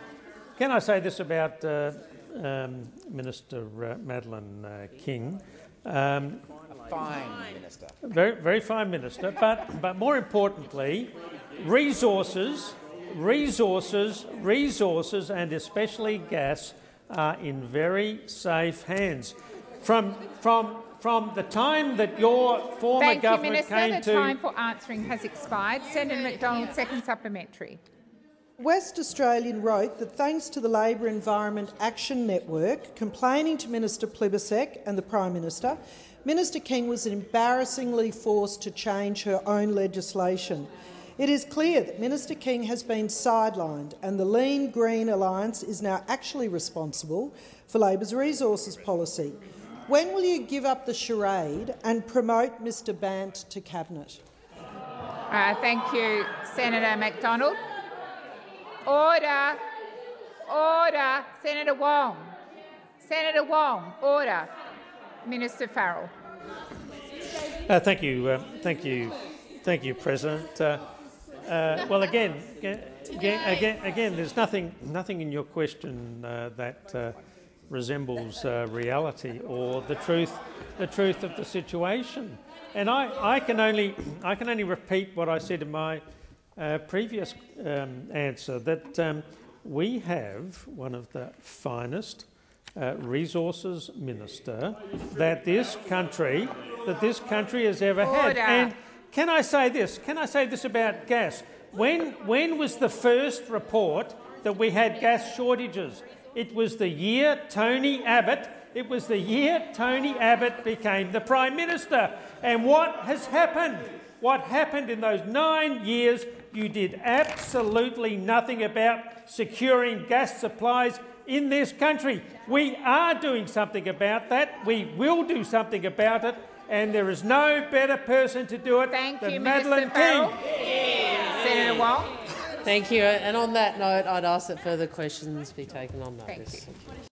Can I say this about uh, um, Minister uh, Madeleine uh, King? Um, A fine minister. Very, very fine minister, but, but more importantly, resources, resources, resources and especially gas are in very safe hands. From, from, from the time that your former Thank government you, Minister. came the to... time for answering has expired. Senator McDonald, second supplementary. West Australian wrote that thanks to the Labor Environment Action Network complaining to Minister Plibersek and the Prime Minister, Minister King was embarrassingly forced to change her own legislation. It is clear that Minister King has been sidelined and the Lean Green Alliance is now actually responsible for Labor's resources policy. When will you give up the charade and promote Mr Bant to Cabinet? Uh, thank you, Senator McDonald. Order. Order. Senator Wong. Senator Wong. Order. Minister Farrell. Uh, thank you, uh, thank you, thank you, President. Uh, uh, well, again, again, again, again, there's nothing, nothing in your question uh, that uh, resembles uh, reality or the truth, the truth of the situation. And I, I can only, I can only repeat what I said in my uh, previous um, answer, that um, we have one of the finest Uh, resources minister that this country that this country has ever Order. had. And can I say this? Can I say this about gas? When when was the first report that we had gas shortages? It was the year Tony Abbott. It was the year Tony Abbott became the Prime Minister. And what has happened? What happened in those nine years? You did absolutely nothing about securing gas supplies in this country. We are doing something about that. We will do something about it, and there is no better person to do it Thank than you, Madeleine Minister King. Farrell. Senator Wong. Thank you. And on that note, I'd ask that further questions be taken on notice. Thank you.